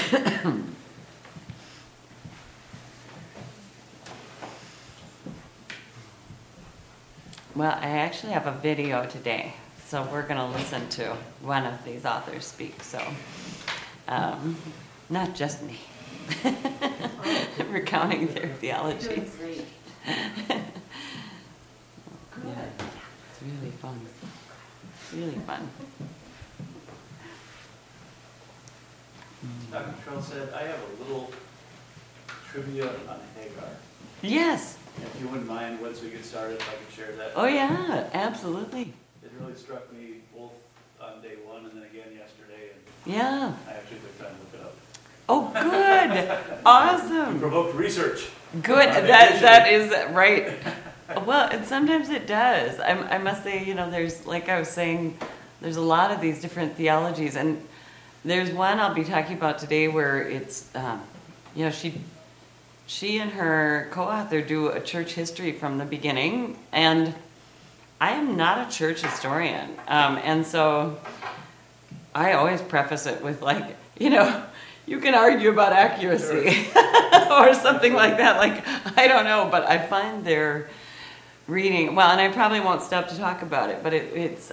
Well, I actually have a video today, so we're going to listen to one of these authors speak. So, not just me, recounting their theologies. Yeah, it's really fun. Really fun. Dr. Trell said, I have a little trivia on Hagar. Yes. If you wouldn't mind, once we get started, if I could share that. Oh, yeah, absolutely. It really struck me both on day one and then again yesterday. And Yeah. I actually took time to look it up. Oh, good. Awesome. It provoked research. Good. That is right. Well, and sometimes it does. I must say, there's, like I was saying, there's a lot of these different theologies, and there's one I'll be talking about today where it's, she and her co-author do a church history from the beginning, and I am not a church historian, and so I always preface it with you can argue about accuracy, sure. Or something like that. Like, I don't know, but I find their reading, well, and I probably won't stop to talk about it, but it's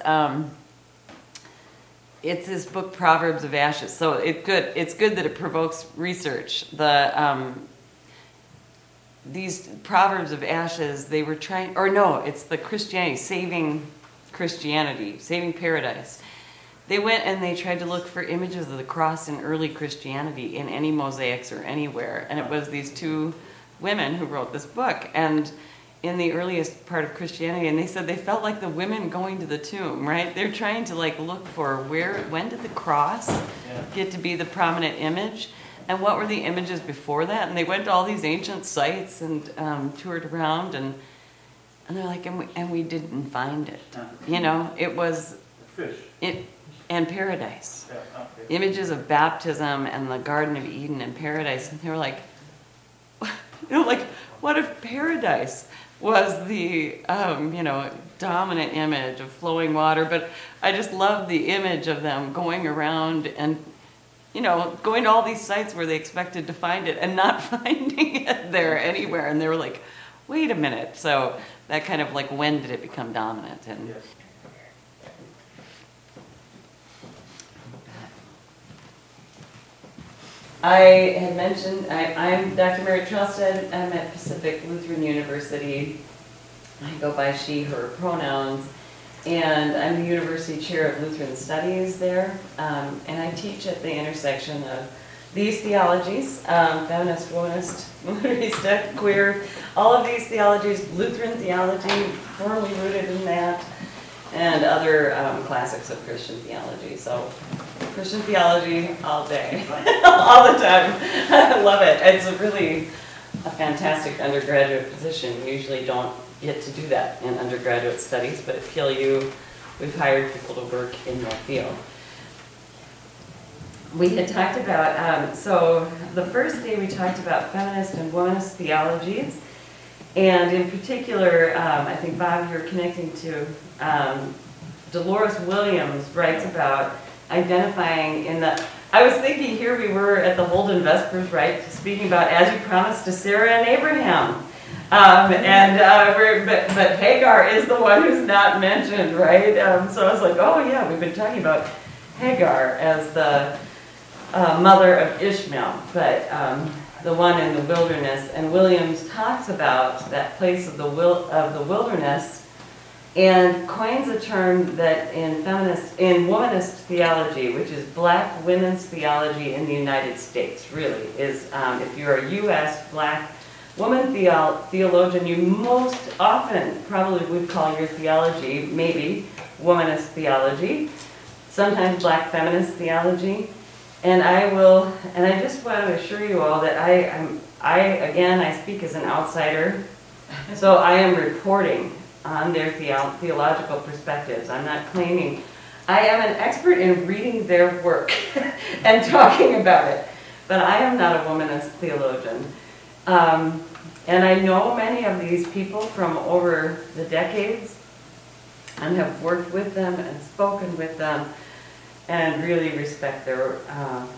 this book, Proverbs of Ashes. So it's good that it provokes research. These Proverbs of Ashes, they were trying, or no, it's the saving paradise. They went and they tried to look for images of the cross in early Christianity in any mosaics or anywhere. And it was these two women who wrote this book. And in the earliest part of Christianity, and they said they felt like the women going to the tomb, right? They're trying to look for when did the cross get to be the prominent image? And what were the images before that? And they went to all these ancient sites and toured around, and they're like, and we didn't find it. It was fish. And paradise. Yeah, okay. Images of baptism and the Garden of Eden and paradise. And they were like, what if paradise was the, dominant image of flowing water? But I just love the image of them going around and, going to all these sites where they expected to find it and not finding it there anywhere. And they were like, wait a minute. So that kind of when did it become dominant? And yes. I had mentioned, I'm Dr. Mary Trellstead. I'm at Pacific Lutheran University. I go by she, her pronouns. And I'm the University Chair of Lutheran Studies there. And I teach at the intersection of these theologies, feminist, womanist, modernist, queer, all of these theologies, Lutheran theology, firmly rooted in that, and other classics of Christian theology. So Christian theology all day, all the time. I love it. It's a fantastic undergraduate position. We usually don't get to do that in undergraduate studies, but at PLU, we've hired people to work in that field. We had talked about, so the first day we talked about feminist and womanist theologies, and in particular, I think, Bob, you're connecting to Dolores Williams writes about identifying I was thinking here we were at the Holden Vespers, right, speaking about as you promised to Sarah and Abraham. But Hagar is the one who's not mentioned, right? So I was like, oh yeah, we've been talking about Hagar as the mother of Ishmael, but the one in the wilderness. And Williams talks about that place of the wilderness, and coins a term that in womanist theology, which is black women's theology in the United States, really is. If you're a U.S. black woman theologian, you most often probably would call your theology maybe womanist theology, sometimes black feminist theology. And I just want to assure you all that I speak as an outsider, so I am reporting on their theological perspectives. I'm not claiming. I am an expert in reading their work and talking about it, but I am not a womanist theologian. And I know many of these people from over the decades and have worked with them and spoken with them and really respect their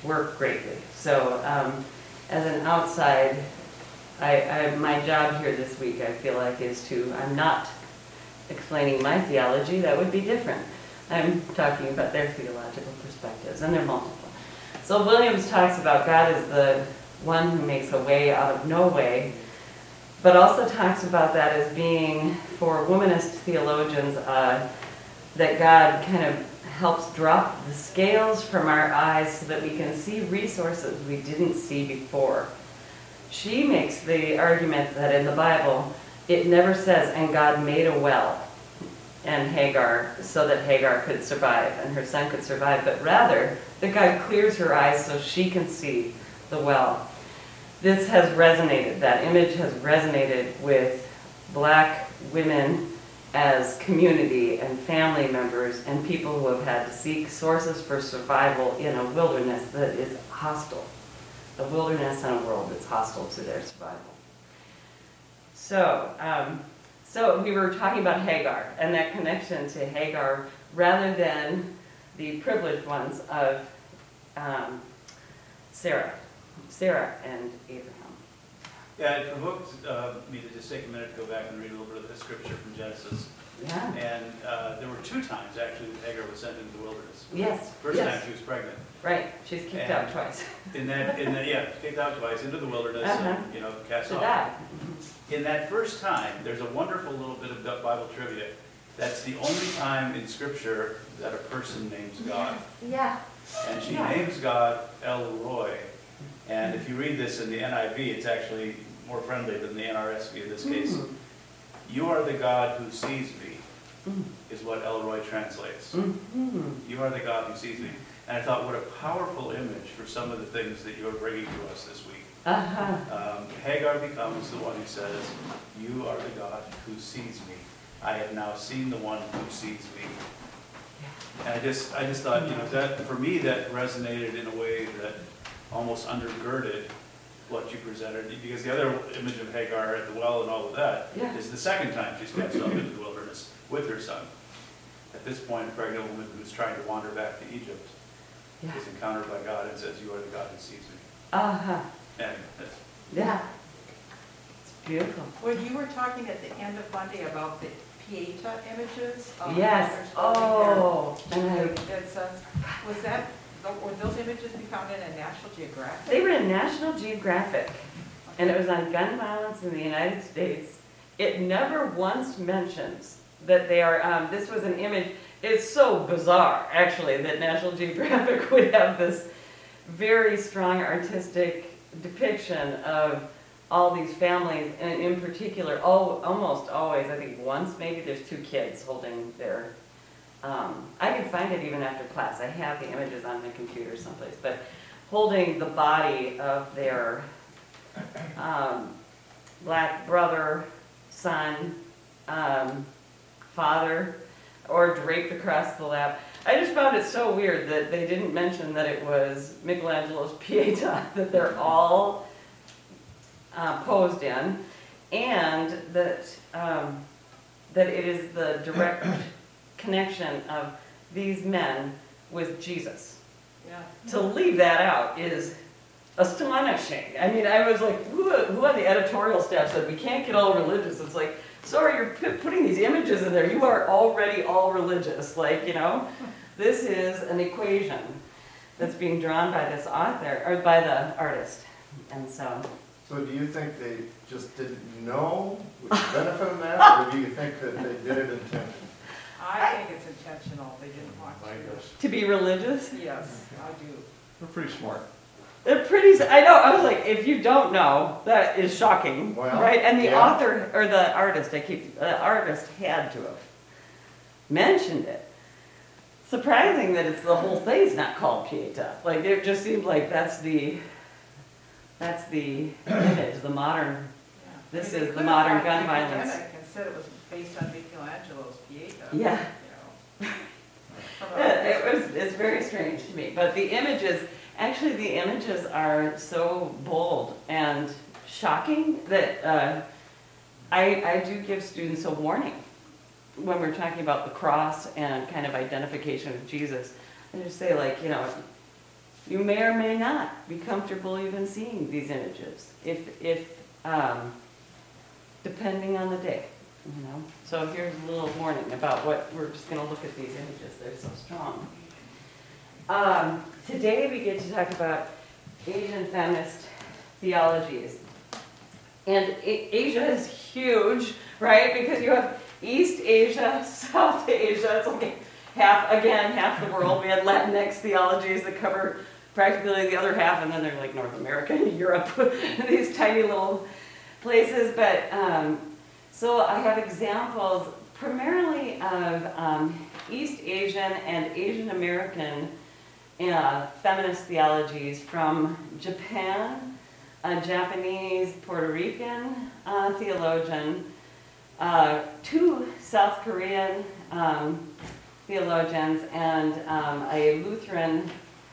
work greatly. So as an outside, my job here this week, I feel like, is I'm not explaining my theology, that would be different. I'm talking about their theological perspectives, and they're multiple. So Williams talks about God as the one who makes a way out of no way, but also talks about that as being, for womanist theologians, that God kind of helps drop the scales from our eyes so that we can see resources we didn't see before. She makes the argument that in the Bible, it never says, and God made a well and Hagar so that Hagar could survive and her son could survive, but rather that God clears her eyes so she can see the well. This has resonated, that image has resonated with Black women as community and family members and people who have had to seek sources for survival in a wilderness that is hostile. A wilderness and a world that's hostile to their survival. So we were talking about Hagar and that connection to Hagar rather than the privileged ones of Sarah and Abraham. Yeah, it provoked me to just take a minute to go back and read a little bit of the scripture from Genesis. Yeah. And there were 2 times, actually, that Hagar was sent into the wilderness. Yes. First yes. time she was pregnant. Right. She's kicked out twice. Yeah, kicked out twice into the wilderness and, cast To off. die. In that first time, there's a wonderful little bit of Bible trivia. That's the only time in Scripture that a person names God. Yeah. And she names God El Roy. And if you read this in the NIV, it's actually more friendly than the NRSV in this case. You are the God who sees me, is what El Roy translates. You are the God who sees me. And I thought, what a powerful image for some of the things that you're bringing to us this week. Hagar becomes the one who says, you are the God who sees me. I have now seen the one who sees me. And I just thought, that for me, that resonated in a way that almost undergirded what you presented, because the other image of Hagar at the well and all of that is the second time she's cast off into the wilderness with her son. At this point, a pregnant woman who's trying to wander back to Egypt is encountered by God and says, you are the God who sees me. And yeah. It's beautiful. When you were talking at the end of Monday about the Pieta images. Yes. Oh. Were those images be found in a National Geographic? They were in National Geographic, and it was on gun violence in the United States. It never once mentions that they are, this was an image. It's so bizarre, actually, that National Geographic would have this very strong artistic depiction of all these families, and in particular, almost always, I think once maybe, there's 2 kids holding their, I can find it even after class. I have the images on my computer someplace, but holding the body of their Black brother, son, father, or draped across the lap. I just found it so weird that they didn't mention that it was Michelangelo's Pieta, that they're all posed in, and that it is the direct connection of these men with Jesus. Yeah. To leave that out is astonishing. I mean, I was like, who on the editorial staff said we can't get all religious? It's like, sorry, you're putting these images in there. You are already all religious. Like, this is an equation that's being drawn by this author, or by the artist. And so. So do you think they just didn't know the benefit of that, or do you think that they did it intentionally? I think it's intentional. They didn't want To be religious? Yes, I do. We're pretty smart. They're pretty, I know, I was like, if you don't know, that is shocking, Well, right? And the yeah. author, or the artist, the artist had to have mentioned it. Surprising that it's the whole thing's not called Pieta. Like, it just seemed like that's the image, the modern, this is the modern gun violence. And said it was based on Michelangelo's Pieta. Yeah. It's very strange to me, but the images are so bold and shocking that I do give students a warning when we're talking about the cross and kind of identification of Jesus. I just say, like, You may or may not be comfortable even seeing these images, depending on the day, you know. So here's a little warning about what, we're just gonna look at these images, they're so strong. Today we get to talk about Asian feminist theologies. And Asia is huge, right? Because you have East Asia, South Asia, it's like half the world. We had Latinx theologies that cover practically the other half, and then they're like North America and Europe, these tiny little places. But so I have examples primarily of East Asian and Asian American feminist theologies from Japan, a Japanese Puerto Rican theologian, two South Korean theologians, and a Lutheran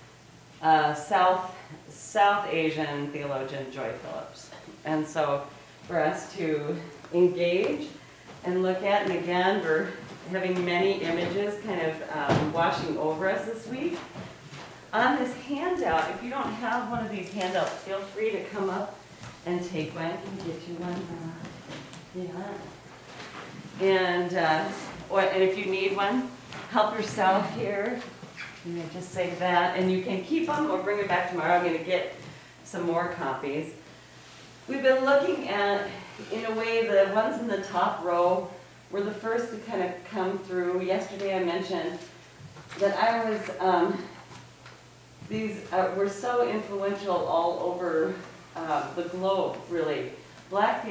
South Asian theologian, Joy Phillips. And so for us to engage and look at, and again, we're having many images kind of washing over us this week. On this handout, if you don't have one of these handouts, feel free to come up and take one. Can we get you one? Yeah. And if you need one, help yourself here. You know, just say that, and you can keep them or bring them back tomorrow. I'm going to get some more copies. We've been looking at, in a way, the ones in the top row were the first to kind of come through. Yesterday I mentioned that I was, these were so influential all over the globe, really. Black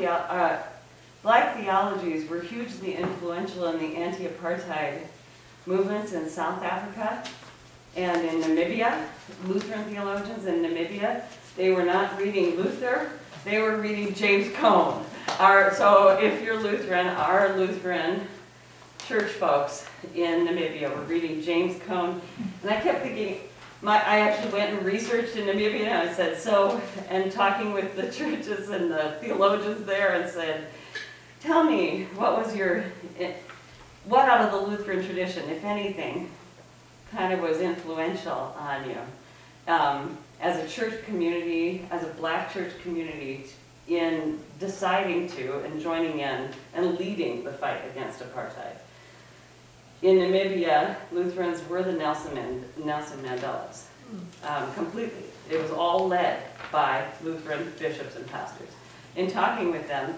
theologies were hugely influential in the anti-apartheid movements in South Africa and in Namibia. Lutheran theologians in Namibia, they were not reading Luther, they were reading James Cone. So if you're Lutheran, our Lutheran church folks in Namibia were reading James Cone. And I kept thinking, I actually went and researched in Namibia, and I said, and talking with the churches and the theologians there, and said, tell me, what out of the Lutheran tradition, if anything, kind of was influential on you as a church community, as a black church community, in deciding to and joining in and leading the fight against apartheid. In Namibia, Lutherans were the Nelson Mandelas, completely. It was all led by Lutheran bishops and pastors. In talking with them,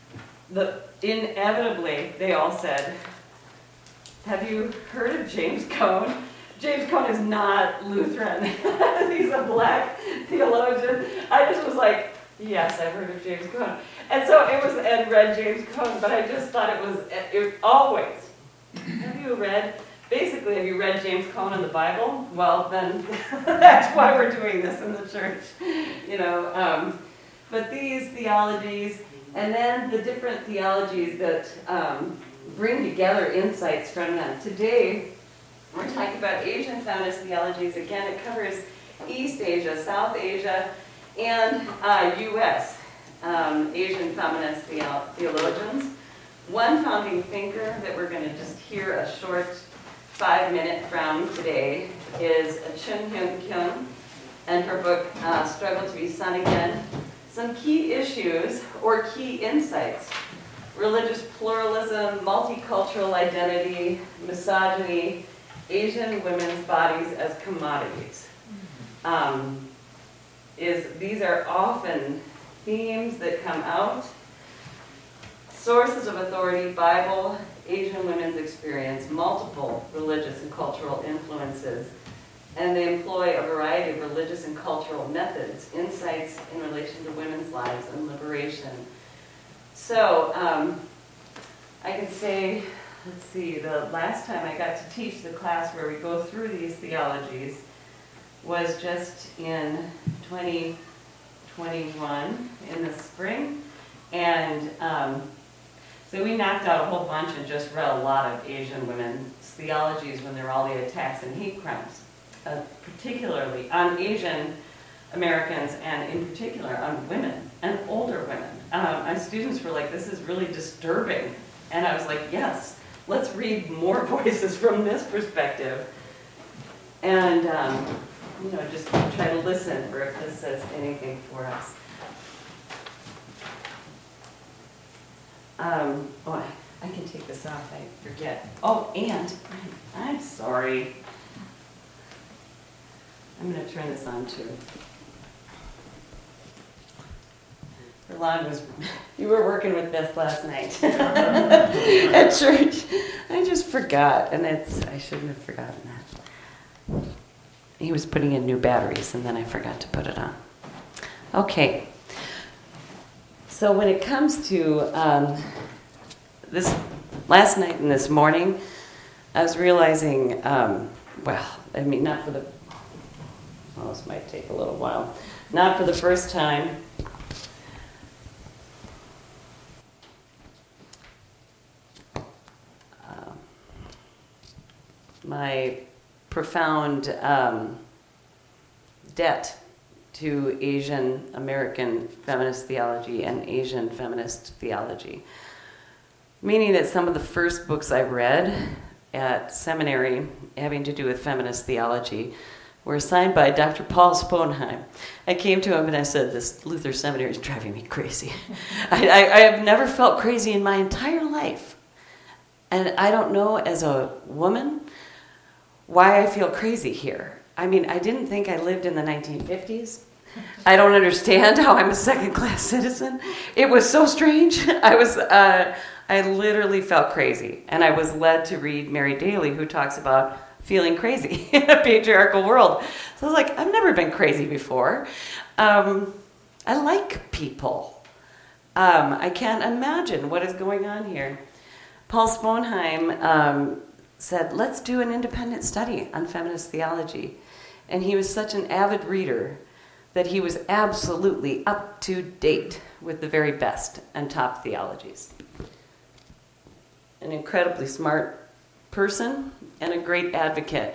inevitably, they all said, have you heard of James Cone? James Cone is not Lutheran. He's a black theologian. I just was like, yes, I've heard of James Cone. And so and read James Cone, but I just thought it was always, have you read James Cone in the Bible? Well, then that's why we're doing this in the church, you know. But these theologies, and then the different theologies that bring together insights from them. Today, we're talking about Asian feminist theologies. Again, it covers East Asia, South Asia, and U.S. Asian feminist theologians. One founding thinker that we're going to just hear a short 5-minute from today is Chun Hyun Kyun, and her book, Struggle to be Sun Again. Some key issues or key insights: religious pluralism, multicultural identity, misogyny, Asian women's bodies as commodities. These are often themes that come out. Sources of authority: Bible, Asian women's experience, multiple religious and cultural influences, and they employ a variety of religious and cultural methods, insights in relation to women's lives and liberation. So I can say, let's see, the last time I got to teach the class where we go through these theologies was just in 2021 in the spring. And so we knocked out a whole bunch and just read a lot of Asian women's theologies when there were all the attacks and hate crimes, particularly on Asian Americans and in particular on women and older women. My students were like, this is really disturbing. And I was like, yes, let's read more voices from this perspective. And just try to listen for if this says anything for us. Oh, I can take this off, I forget. Oh, and, I'm sorry. I'm gonna turn this on too. You were working with this last night at church. I just forgot, and I shouldn't have forgotten that. He was putting in new batteries, and then I forgot to put it on. Okay. So when it comes to this last night and this morning, I was realizing, not for the, this might take a little while, not for the first time. My profound debt to Asian American feminist theology and Asian feminist theology. Meaning that some of the first books I read at seminary having to do with feminist theology were assigned by Dr. Paul Sponheim. I came to him and I said, this Luther seminary is driving me crazy. I have never felt crazy in my entire life. And I don't know, as a woman, why I feel crazy here. I mean, I didn't think I lived in the 1950s. I don't understand how I'm a second-class citizen. It was so strange. I literally felt crazy. And I was led to read Mary Daly, who talks about feeling crazy in a patriarchal world. So I was like, I've never been crazy before. I like people. I can't imagine what is going on here. Paul Sponheim said, let's do an independent study on feminist theology. And he was such an avid reader that he was absolutely up to date with the very best and top theologies. An incredibly smart person and a great advocate.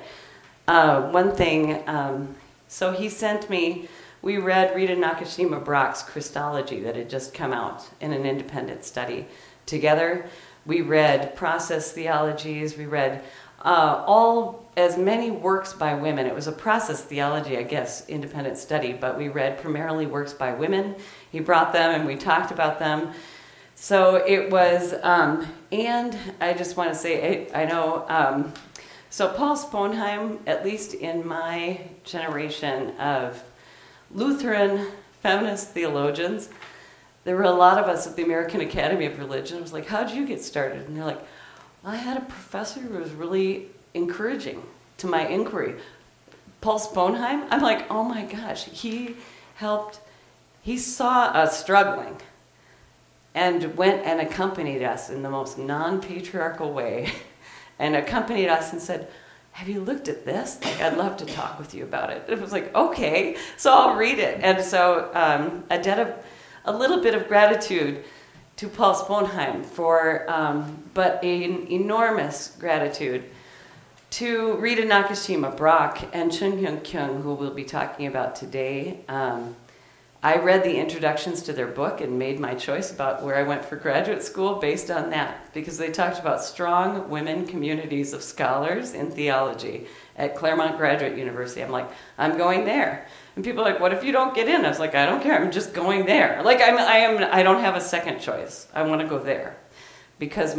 So he sent me, we read Rita Nakashima Brock's Christology that had just come out in an independent study together. We read process theologies. We read as many works by women. It was a process theology, I guess, independent study, but we read primarily works by women. He brought them and we talked about them. So it was, and I just want to say, I know, so Paul Sponheim, at least in my generation of Lutheran feminist theologians, there were a lot of us at the American Academy of Religion. I was like, how'd you get started? And they're like, well, I had a professor who was really encouraging to my inquiry. Paul Sponheim? I'm like, oh my gosh, he saw us struggling and went and accompanied us in the most non-patriarchal way and accompanied us and said, have you looked at this? Like, I'd love to talk with you about it. It was like, okay, so I'll read it. And so a little bit of gratitude to Paul Sponheim but an enormous gratitude to Rita Nakashima Brock and Chun Hyun Kyung, who we'll be talking about today. I read the introductions to their book and made my choice about where I went for graduate school based on that, because they talked about strong women communities of scholars in theology at Claremont Graduate University. I'm like, I'm going there. And people are like, what if you don't get in? I was like, I don't care. I'm just going there. Like, I don't have a second choice. I want to go there because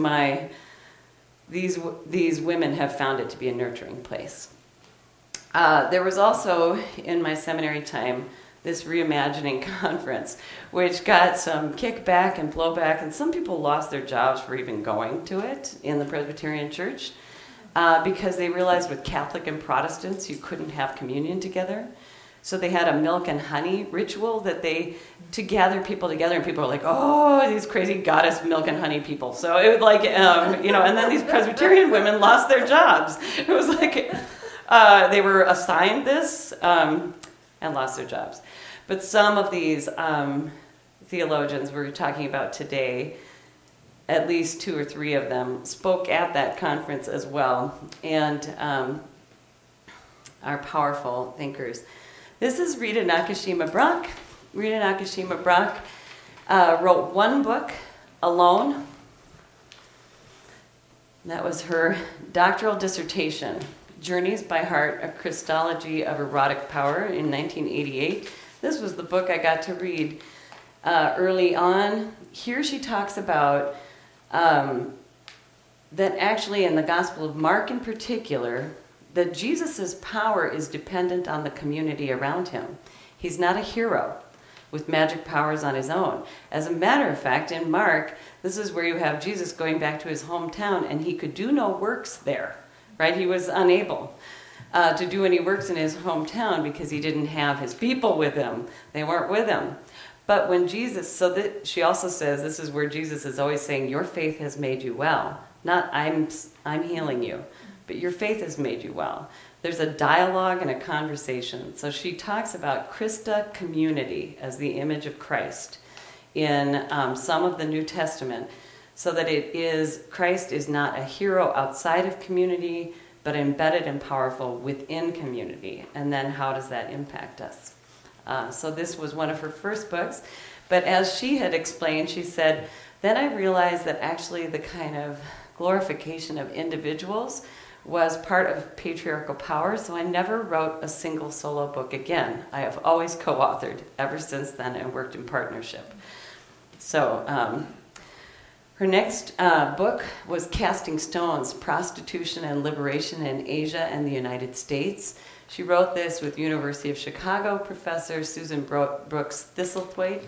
these women have found it to be a nurturing place. There was also, in my seminary time, this reimagining conference, which got some kickback and blowback, and some people lost their jobs for even going to it in the Presbyterian Church because they realized with Catholic and Protestants you couldn't have communion together. So they had a milk and honey ritual to gather people together, and people were like, oh, these crazy goddess milk and honey people. So it was like, and then these Presbyterian women lost their jobs. It was like they were assigned this and lost their jobs. But some of these theologians we're talking about today, at least 2 or 3 of them, spoke at that conference as well, and are powerful thinkers. This is Rita Nakashima Brock. Rita Nakashima Brock wrote one book alone. That was her doctoral dissertation Journeys by Heart, A Christology of Erotic Power in 1988. This was the book I got to read early on. Here she talks about that actually in the Gospel of Mark in particular, that Jesus' power is dependent on the community around him. He's not a hero with magic powers on his own. As a matter of fact, in Mark, this is where you have Jesus going back to his hometown, and he could do no works there, right? He was unable to do any works in his hometown because he didn't have his people with him. They weren't with him. But when Jesus, so that she also says, this is where Jesus is always saying, your faith has made you well. Not I'm healing you, but your faith has made you well. There's a dialogue and a conversation. So she talks about Christa community as the image of Christ in some of the New Testament, so that Christ is not a hero outside of community, but embedded and powerful within community. And then how does that impact us? So this was one of her first books. But as she had explained, she said, then I realized that actually the kind of glorification of individuals was part of patriarchal power, so I never wrote a single solo book again. I have always co-authored ever since then and worked in partnership. So her next book was Casting Stones, Prostitution and Liberation in Asia and the United States. She wrote this with University of Chicago professor Susan Brooks Thistlethwaite.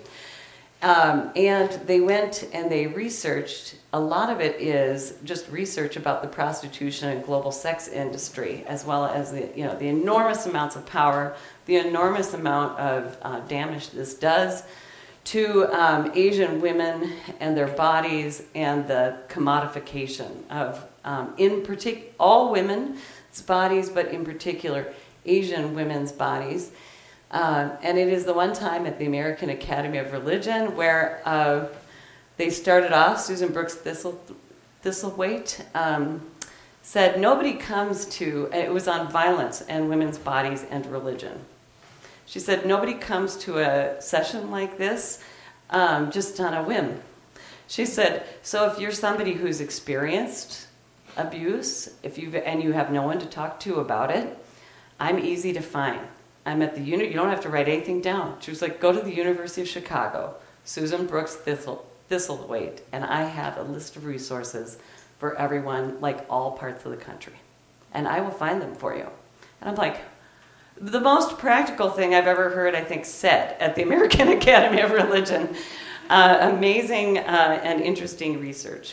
And they went and they researched, a lot of it is just research about the prostitution and global sex industry, as well as the enormous amounts of power, the enormous amount of damage this does to Asian women and their bodies, and the commodification of, in particular, all women's bodies, but in particular, Asian women's bodies. And it is the one time at the American Academy of Religion where they started off, Susan Brooks Thistlethwaite said, nobody comes to, it was on violence and women's bodies and religion. She said, nobody comes to a session like this just on a whim. She said, so if you're somebody who's experienced abuse, and you have no one to talk to about it, I'm easy to find. I'm at the you don't have to write anything down. She was like, go to the University of Chicago, Susan Brooks Thistlethwaite, and I have a list of resources for everyone, like all parts of the country. And I will find them for you. And I'm like, the most practical thing I've ever heard, I think, said at the American Academy of Religion. Amazing and interesting research.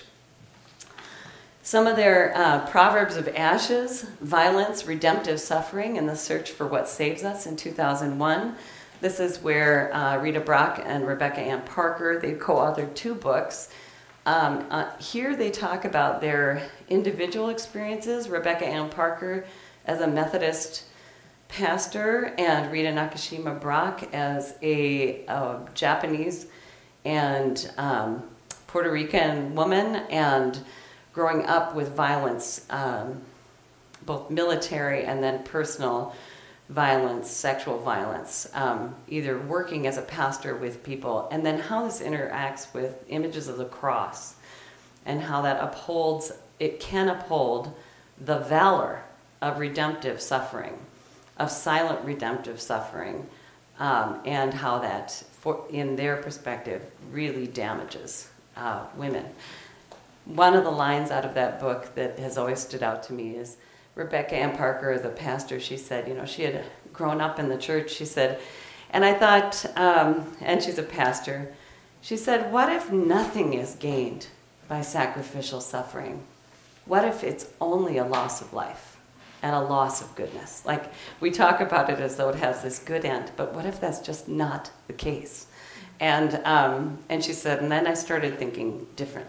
Some of their Proverbs of Ashes, Violence, Redemptive Suffering, and the Search for What Saves Us in 2001. This is where Rita Brock and Rebecca Ann Parker, they co-authored 2 books. Here they talk about their individual experiences. Rebecca Ann Parker as a Methodist pastor, and Rita Nakashima Brock as a Japanese and Puerto Rican woman, and growing up with violence, both military and then personal violence, sexual violence, either working as a pastor with people, and then how this interacts with images of the cross, and how that can uphold the valor of redemptive suffering, of silent redemptive suffering, and how that, in their perspective, really damages women. One of the lines out of that book that has always stood out to me is Rebecca Ann Parker, the pastor, she said, she had grown up in the church, she said, and I thought, and she's a pastor, she said, what if nothing is gained by sacrificial suffering? What if it's only a loss of life and a loss of goodness? Like, we talk about it as though it has this good end, but what if that's just not the case? And she said, and then I started thinking differently.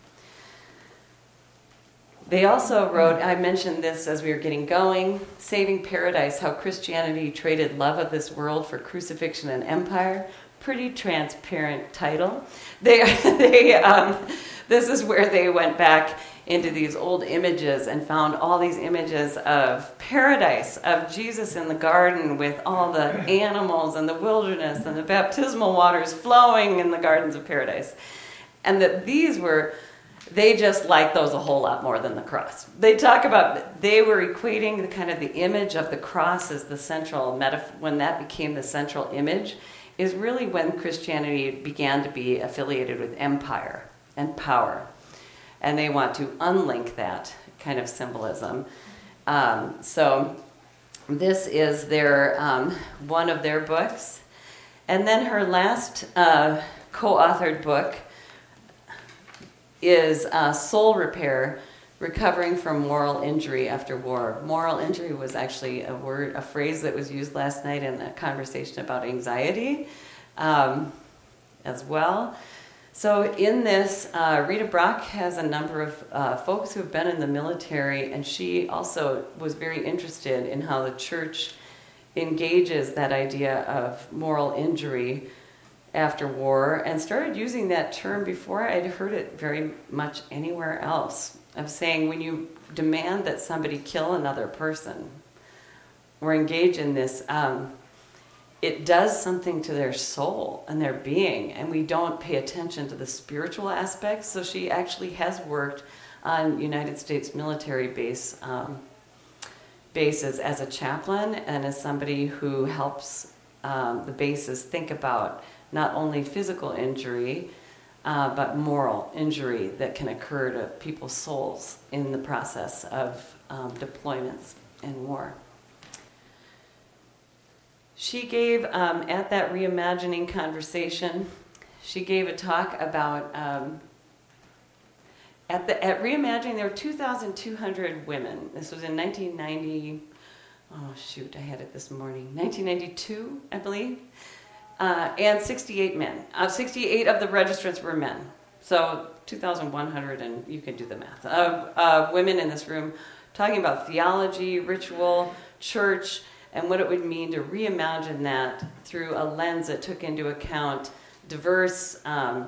They also wrote, I mentioned this as we were getting going, Saving Paradise, How Christianity Traded Love of This World for Crucifixion and Empire. Pretty transparent title. This is where they went back into these old images and found all these images of paradise, of Jesus in the garden with all the animals and the wilderness and the baptismal waters flowing in the gardens of paradise. And that these were They just like those a whole lot more than the cross. They talk about, they were equating the kind of the image of the cross as the central when that became the central image, is really when Christianity began to be affiliated with empire and power. And they want to unlink that kind of symbolism. So this is their one of their books. And then her last co-authored book is Soul Repair, Recovering from Moral Injury After War. Moral injury was actually a phrase that was used last night in a conversation about anxiety as well. So in this, Rita Brock has a number of folks who have been in the military, and she also was very interested in how the church engages that idea of moral injury after war, and started using that term before I'd heard it very much anywhere else, of saying when you demand that somebody kill another person or engage in this, it does something to their soul and their being, and we don't pay attention to the spiritual aspects. So she actually has worked on United States military bases as a chaplain and as somebody who helps the bases think about not only physical injury, but moral injury that can occur to people's souls in the process of deployments in war. She gave, at that reimagining conversation, she gave a talk about, at Reimagining, there were 2,200 women. This was in 1990, I had it this morning, 1992, I believe. And 68 men. 68 of the registrants were men. So 2,100, and you can do the math, women in this room talking about theology, ritual, church, and what it would mean to reimagine that through a lens that took into account diverse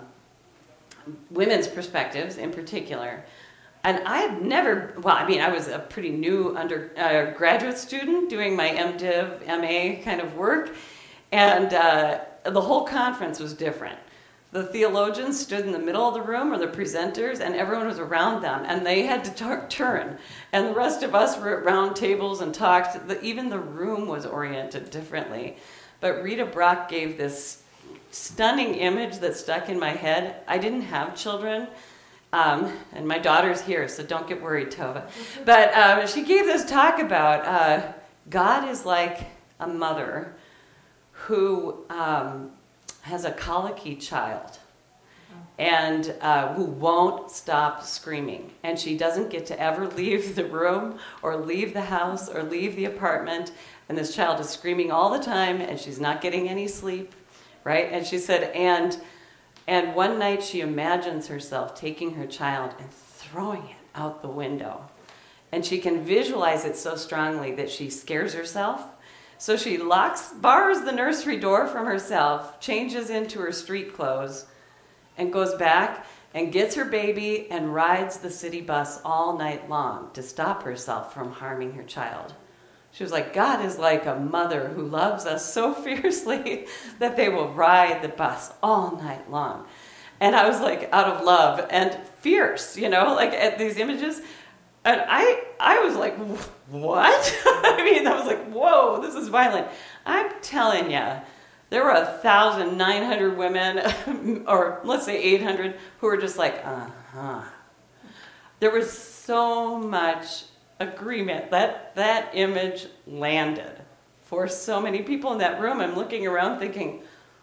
women's perspectives in particular. And I had never, I was a pretty new undergraduate student doing my MDiv, MA kind of work, and the whole conference was different. The theologians stood in the middle of the room, or the presenters, and everyone was around them, and they had to turn. And the rest of us were at round tables and talked. Even the room was oriented differently. But Rita Brock gave this stunning image that stuck in my head. I didn't have children, and my daughter's here, so don't get worried, Tova. But she gave this talk about God is like a mother who has a colicky child and who won't stop screaming. And she doesn't get to ever leave the room or leave the house or leave the apartment. And this child is screaming all the time, and she's not getting any sleep, right? And she said, and one night she imagines herself taking her child and throwing it out the window. And she can visualize it so strongly that she scares herself. So she bars the nursery door from herself, changes into her street clothes, and goes back and gets her baby and rides the city bus all night long to stop herself from harming her child. She was like, God is like a mother who loves us so fiercely that they will ride the bus all night long. And I was like, out of love and fierce, like at these images. And I was like, what? I was like, whoa, this is violent. I'm telling you, there were 1,900 women, or let's say 800, who were just like, uh-huh. There was so much agreement that image landed for so many people in that room. I'm looking around thinking,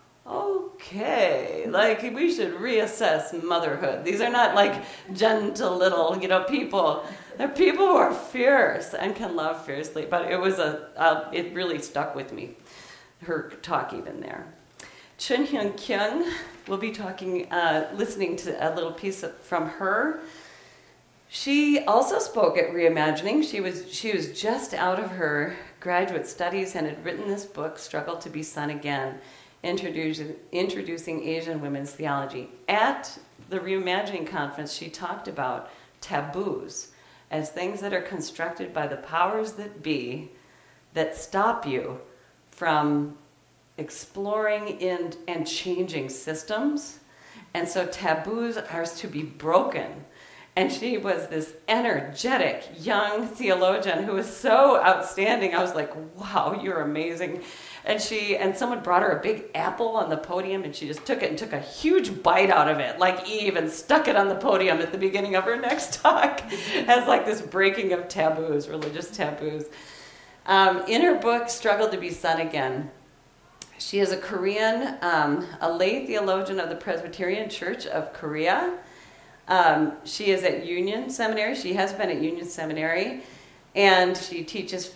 okay, we should reassess motherhood. These are not gentle little, people. They're people who are fierce and can love fiercely. But it was it really stuck with me, her talk even there. Chun Hyun Kyung will be talking, listening to a little piece from her. She also spoke at Reimagining. She was just out of her graduate studies and had written this book, Struggle to Be Son Again, introducing Asian women's theology. At the Reimagining conference, she talked about taboos as things that are constructed by the powers that be that stop you from exploring and changing systems. And so taboos are to be broken. And she was this energetic young theologian who was so outstanding. I was like, wow, you're amazing. And someone brought her a big apple on the podium, and she just took it and took a huge bite out of it, like Eve, and stuck it on the podium at the beginning of her next talk as like this breaking of taboos, religious taboos. In her book, Struggle to be Son Again, she is a Korean, a lay theologian of the Presbyterian Church of Korea. She is at Union Seminary. She has been at Union Seminary, and she teaches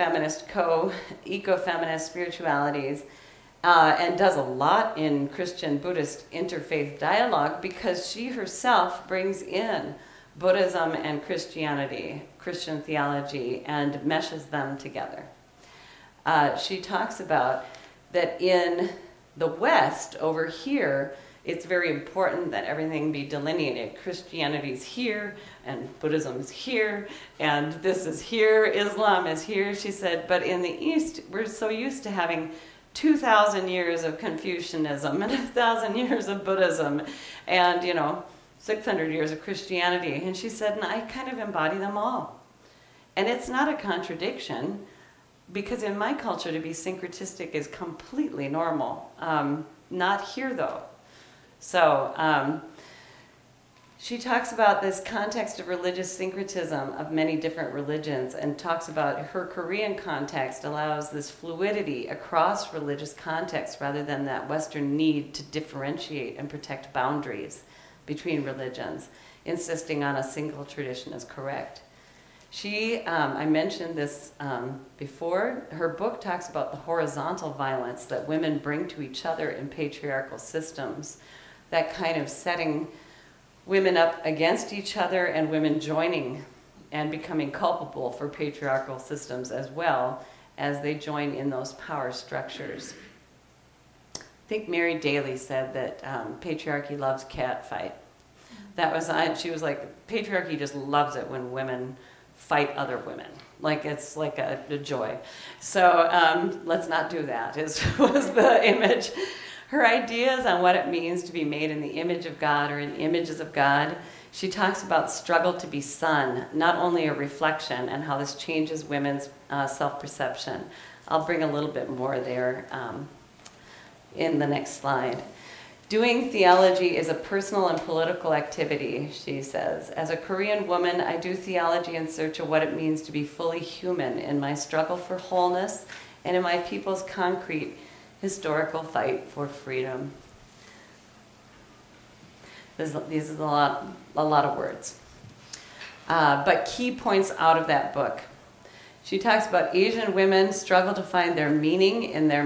ecofeminist spiritualities, and does a lot in Christian-Buddhist interfaith dialogue because she herself brings in Buddhism and Christianity, Christian theology, and meshes them together. She talks about that in the West, over here, it's very important that everything be delineated. Christianity's here, and Buddhism's here, and this is here, Islam is here, she said. But in the East, we're so used to having 2,000 years of Confucianism and 1,000 years of Buddhism and, 600 years of Christianity. And she said, and I kind of embody them all. And it's not a contradiction, because in my culture, to be syncretistic is completely normal. Not here, though. So she talks about this context of religious syncretism of many different religions, and talks about her Korean context allows this fluidity across religious contexts rather than that Western need to differentiate and protect boundaries between religions, insisting on a single tradition as correct. I mentioned this before, her book talks about the horizontal violence that women bring to each other in patriarchal systems, that kind of setting women up against each other and women joining and becoming culpable for patriarchal systems as well as they join in those power structures. I think Mary Daly said that patriarchy loves catfight. She was like, patriarchy just loves it when women fight other women. Like it's like a joy. So let's not do that, was the image. Her ideas on what it means to be made in the image of God or in images of God, she talks about struggle to be son, not only a reflection, and how this changes women's self-perception. I'll bring a little bit more there in the next slide. Doing theology is a personal and political activity, she says. As a Korean woman, I do theology in search of what it means to be fully human in my struggle for wholeness and in my people's concrete historical fight for freedom. These are a lot of words. But key points out of that book. She talks about Asian women struggle to find their meaning in their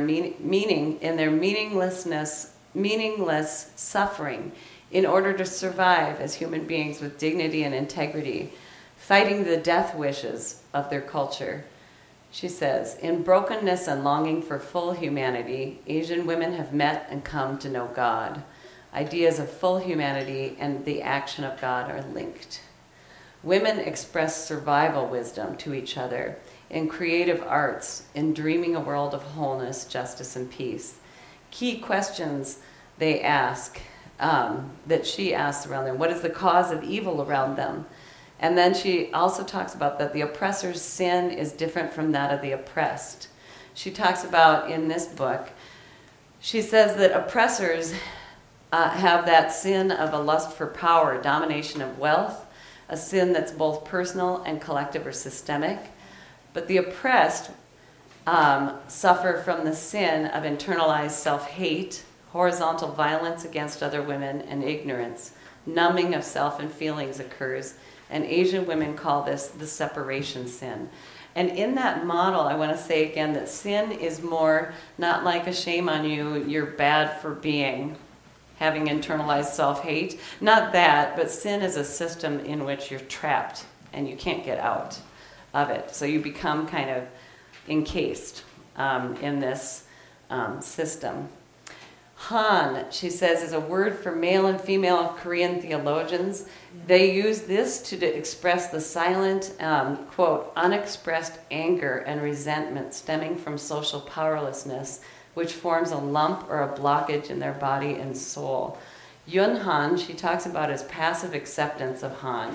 meaningless suffering in order to survive as human beings with dignity and integrity, fighting the death wishes of their culture. She says, in brokenness and longing for full humanity, Asian women have met and come to know God. Ideas of full humanity and the action of God are linked. Women express survival wisdom to each other in creative arts, in dreaming a world of wholeness, justice, and peace. Key questions they ask, that she asks around them. What is the cause of evil around them? And then she also talks about that the oppressor's sin is different from that of the oppressed. She talks about, in this book, she says that oppressors have that sin of a lust for power, domination of wealth, a sin that's both personal and collective or systemic. But the oppressed suffer from the sin of internalized self-hate, horizontal violence against other women, and ignorance. Numbing of self and feelings occurs, and Asian women call this the separation sin. And in that model, I want to say again that sin is more not like a shame on you, you're bad for having internalized self-hate. Not that, but sin is a system in which you're trapped and you can't get out of it. So you become kind of encased in this system. Han, she says, is a word for male and female Korean theologians. They use this to express the silent, quote, unexpressed anger and resentment stemming from social powerlessness, which forms a lump or a blockage in their body and soul. Yun Han, she talks about as passive acceptance of Han,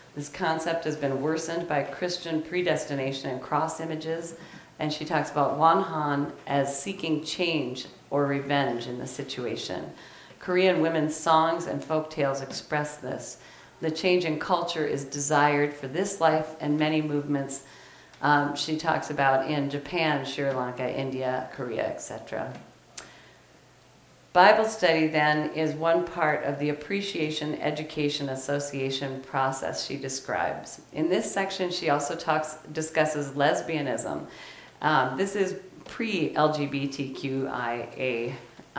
This concept has been worsened by Christian predestination and cross images, and she talks about Wanhan as seeking change or revenge in the situation. Korean women's songs and folk tales express this. The change in culture is desired for this life and many movements she talks about in Japan, Sri Lanka, India, Korea, etc. Bible study, then, is one part of the Appreciation Education Association process she describes. In this section, she also discusses lesbianism. This is pre-LGBTQIA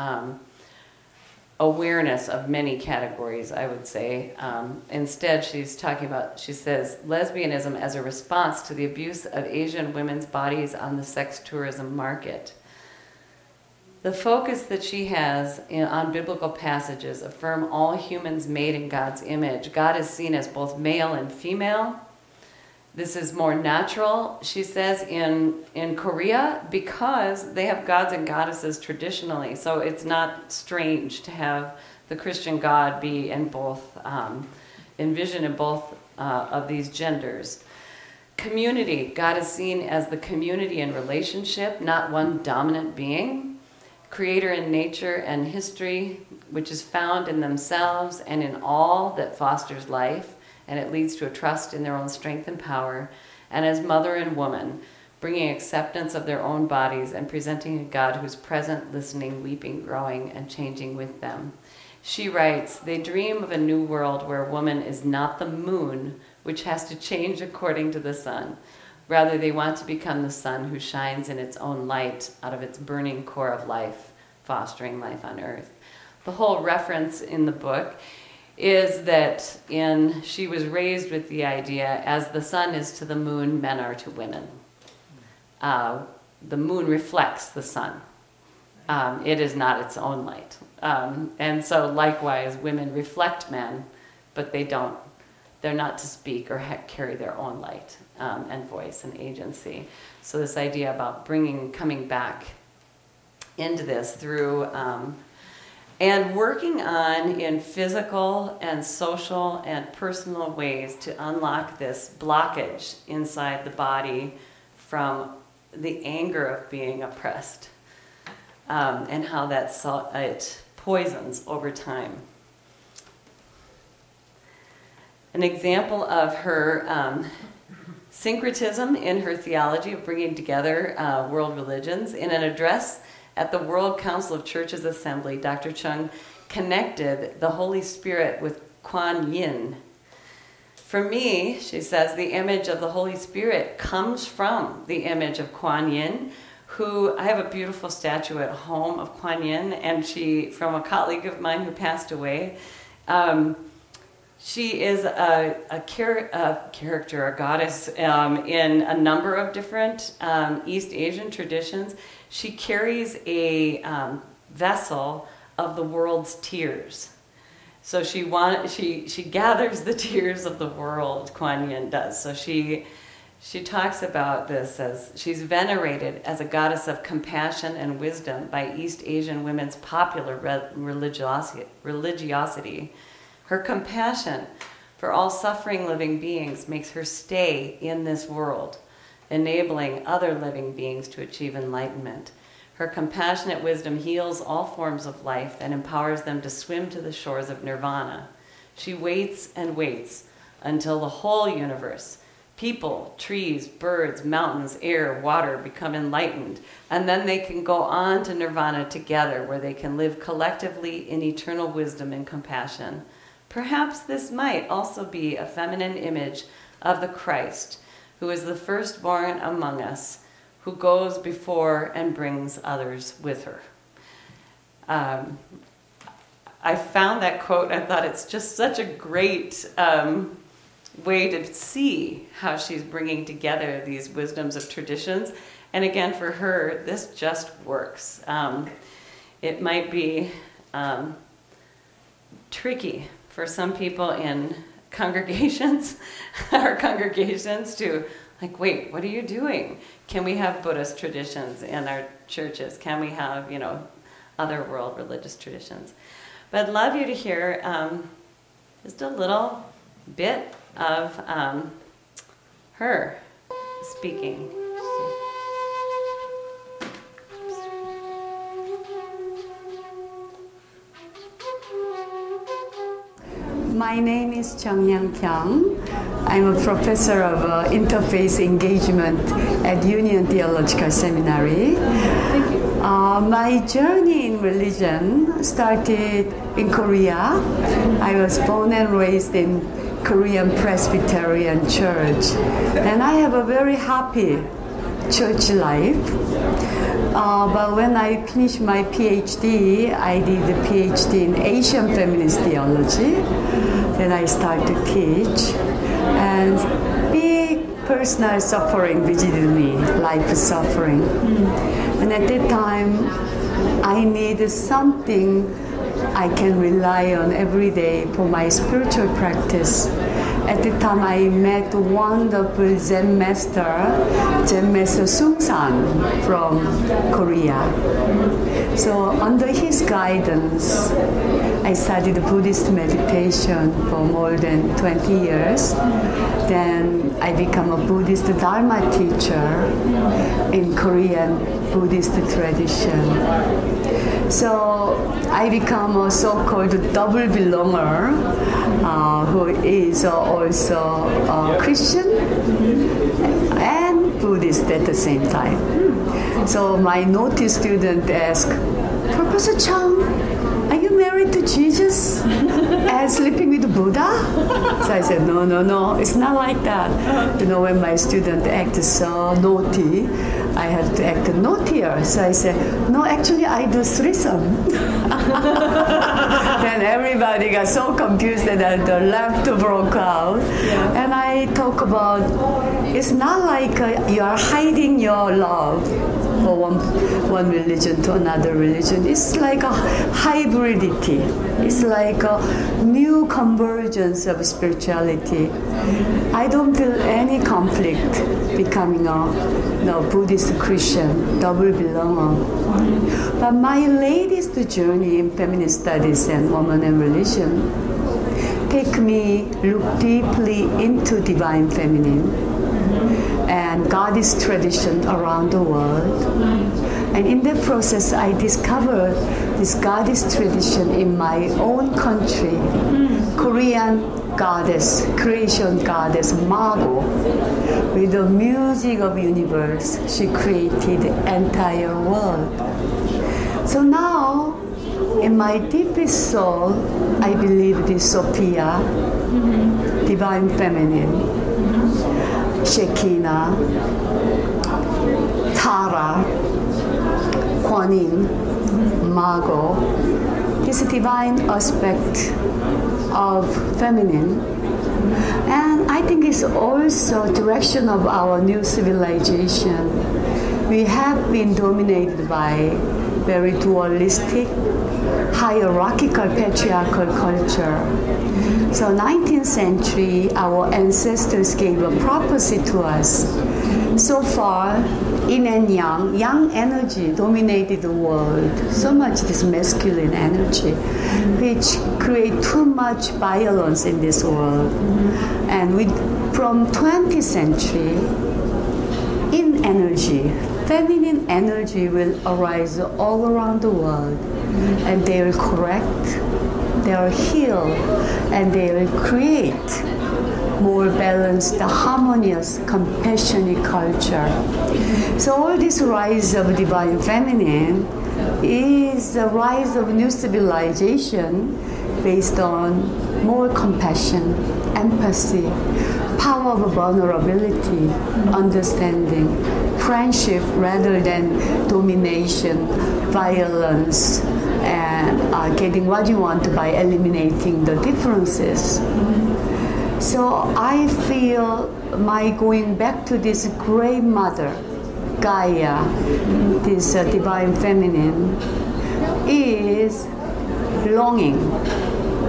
awareness of many categories, I would say. Instead, she says, lesbianism as a response to the abuse of Asian women's bodies on the sex tourism market. The focus that she has on biblical passages affirm all humans made in God's image. God is seen as both male and female. This is more natural, she says, in Korea because they have gods and goddesses traditionally. So it's not strange to have the Christian God be envisioned in both of these genders. Community, God is seen as the community in relationship, not one dominant being. Creator in nature and history, which is found in themselves and in all that fosters life, and it leads to a trust in their own strength and power, and as mother and woman, bringing acceptance of their own bodies and presenting a God who's present, listening, weeping, growing, and changing with them. She writes, they dream of a new world where a woman is not the moon, which has to change according to the sun. Rather, they want to become the sun who shines in its own light out of its burning core of life, fostering life on earth. The whole reference in the book is that she was raised with the idea, as the sun is to the moon, men are to women. The moon reflects the sun. It is not its own light. And so likewise, women reflect men, but they're not to speak or carry their own light and voice and agency. So this idea about coming back into this through and working on in physical and social and personal ways to unlock this blockage inside the body from the anger of being oppressed, and how it poisons over time. An example of her syncretism in her theology of bringing together world religions, in an address at the World Council of Churches Assembly, Dr. Chung connected the Holy Spirit with Kuan Yin. For me, she says, the image of the Holy Spirit comes from the image of Kuan Yin, who I have a beautiful statue at home of Kuan Yin, and from a colleague of mine who passed away. She is a character, a goddess in a number of different East Asian traditions. She carries a vessel of the world's tears. So she gathers the tears of the world, Kuan Yin does. So she talks about this as she's venerated as a goddess of compassion and wisdom by East Asian women's popular religiosity. Her compassion for all suffering living beings makes her stay in this world, enabling other living beings to achieve enlightenment. Her compassionate wisdom heals all forms of life and empowers them to swim to the shores of nirvana. She waits and waits until the whole universe, people, trees, birds, mountains, air, water, become enlightened, and then they can go on to nirvana together, where they can live collectively in eternal wisdom and compassion. Perhaps this might also be a feminine image of the Christ, who is the firstborn among us, who goes before and brings others with her. I found that quote, I thought it's just such a great way to see how she's bringing together these wisdoms of traditions. And again, for her, this just works. It might be tricky for some people in congregations, our congregations, to like, wait, what are you doing? Can we have Buddhist traditions in our churches? Can we have, other world religious traditions? But I'd love you to hear just a little bit of her speaking. My name is Chung Yang Kyung. I'm a professor of interfaith engagement at Union Theological Seminary. Thank you. My journey in religion started in Korea. I was born and raised in Korean Presbyterian Church, and I have a very happy church life. But when I finished my PhD, I did a PhD in Asian feminist theology. Then I started to teach, and big personal suffering visited me, life suffering. And at that time, I needed something I can rely on every day for my spiritual practice. At the time, I met wonderful Zen Master Seung San from Korea. So under his guidance, I studied Buddhist meditation for more than 20 years. Then I became a Buddhist Dharma teacher in Korean Buddhist tradition. So I become a so-called double belonger who is also a Christian and Buddhist at the same time. So my naughty student asked, Professor Chung, are you married to Jesus and sleeping with Buddha? So I said, no, it's not like that. You know, when my student acts so naughty, I have to act naughtier. So I said, no, actually I do threesome. Then everybody got so confused that the laughter broke out. Yeah. And I talk about, it's not like you are hiding your love for one religion to another religion. It's like a hybridity. It's like a new convergence of spirituality. I don't feel any conflict becoming a Buddhist Christian, double belonger. But my latest journey in feminist studies and woman and religion take me look deeply into divine feminine and goddess tradition around the world. And in that process, I discovered this goddess tradition in my own country, Korean goddess, creation goddess, Mago. With the music of universe, she created the entire world. So now, in my deepest soul, I believe this Sophia, divine feminine, Shekinah, Tara, Kuan Yin, Mago, this divine aspect of feminine. And I think it's also direction of our new civilization. We have been dominated by very dualistic, hierarchical, patriarchal culture. So 19th century, our ancestors gave a prophecy to us. So far, yin and yang energy dominated the world. So much this masculine energy, which create too much violence in this world. And from 20th century, in energy, feminine energy will arise all around the world, and they will correct, they will heal, and they will create more balanced, harmonious, compassionate culture. So all this rise of divine feminine is the rise of new civilization based on more compassion, empathy, power of vulnerability, understanding, friendship rather than domination, violence, and getting what you want by eliminating the differences. So I feel my going back to this great mother, Gaia, this divine feminine, is longing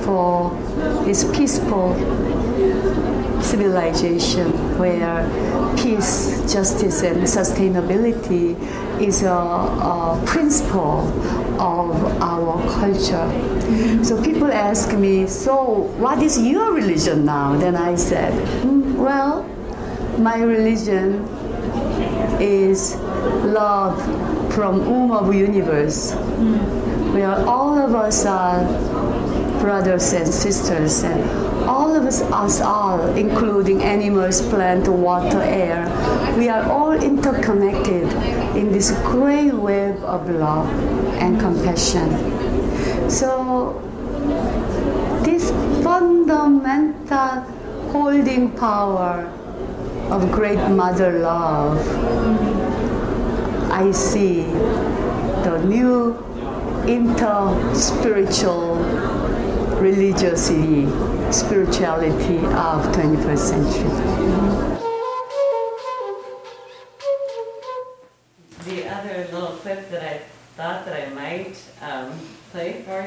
for this peaceful civilization where peace, justice, and sustainability is a principle of our culture. So people ask me, so what is your religion now? Then I said, well, my religion is love from womb of universe, where all of us are brothers and sisters, and all of us all, including animals, plant, water, air, we are all interconnected in this great web of love and compassion. So this fundamental holding power of great mother love, I see the new inter-spiritual spirituality of 21st century. The other little clip that I thought that I might play for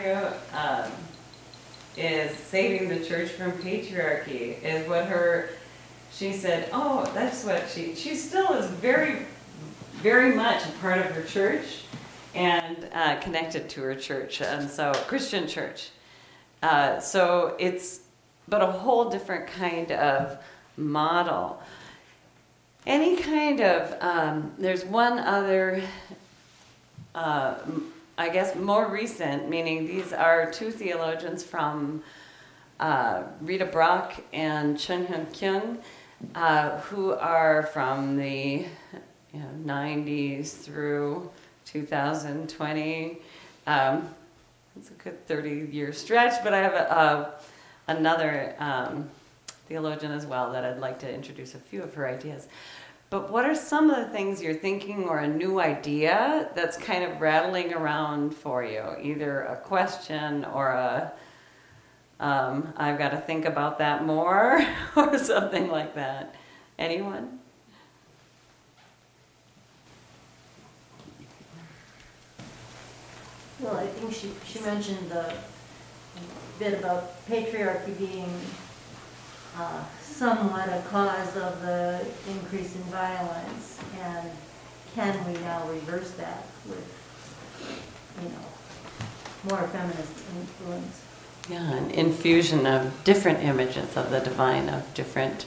you is Saving the Church from Patriarchy, is what she said, oh, that's what she still is very, very much a part of her church and connected to her church, and so Christian church. So it's, but a whole different kind of model. Any kind of, there's one other, I guess more recent, meaning these are two theologians from Rita Brock and Chun Hyun Kyung, who are from the 90s through 2020. It's a good 30-year stretch, but I have another theologian as well that I'd like to introduce a few of her ideas. But what are some of the things you're thinking, or a new idea that's kind of rattling around for you? Either a question or I've got to think about that more, or something like that. Anyone? Well, I think she mentioned the bit about patriarchy being somewhat a cause of the increase in violence, and can we now reverse that with, more feminist influence? Yeah, an infusion of different images of the divine, of different,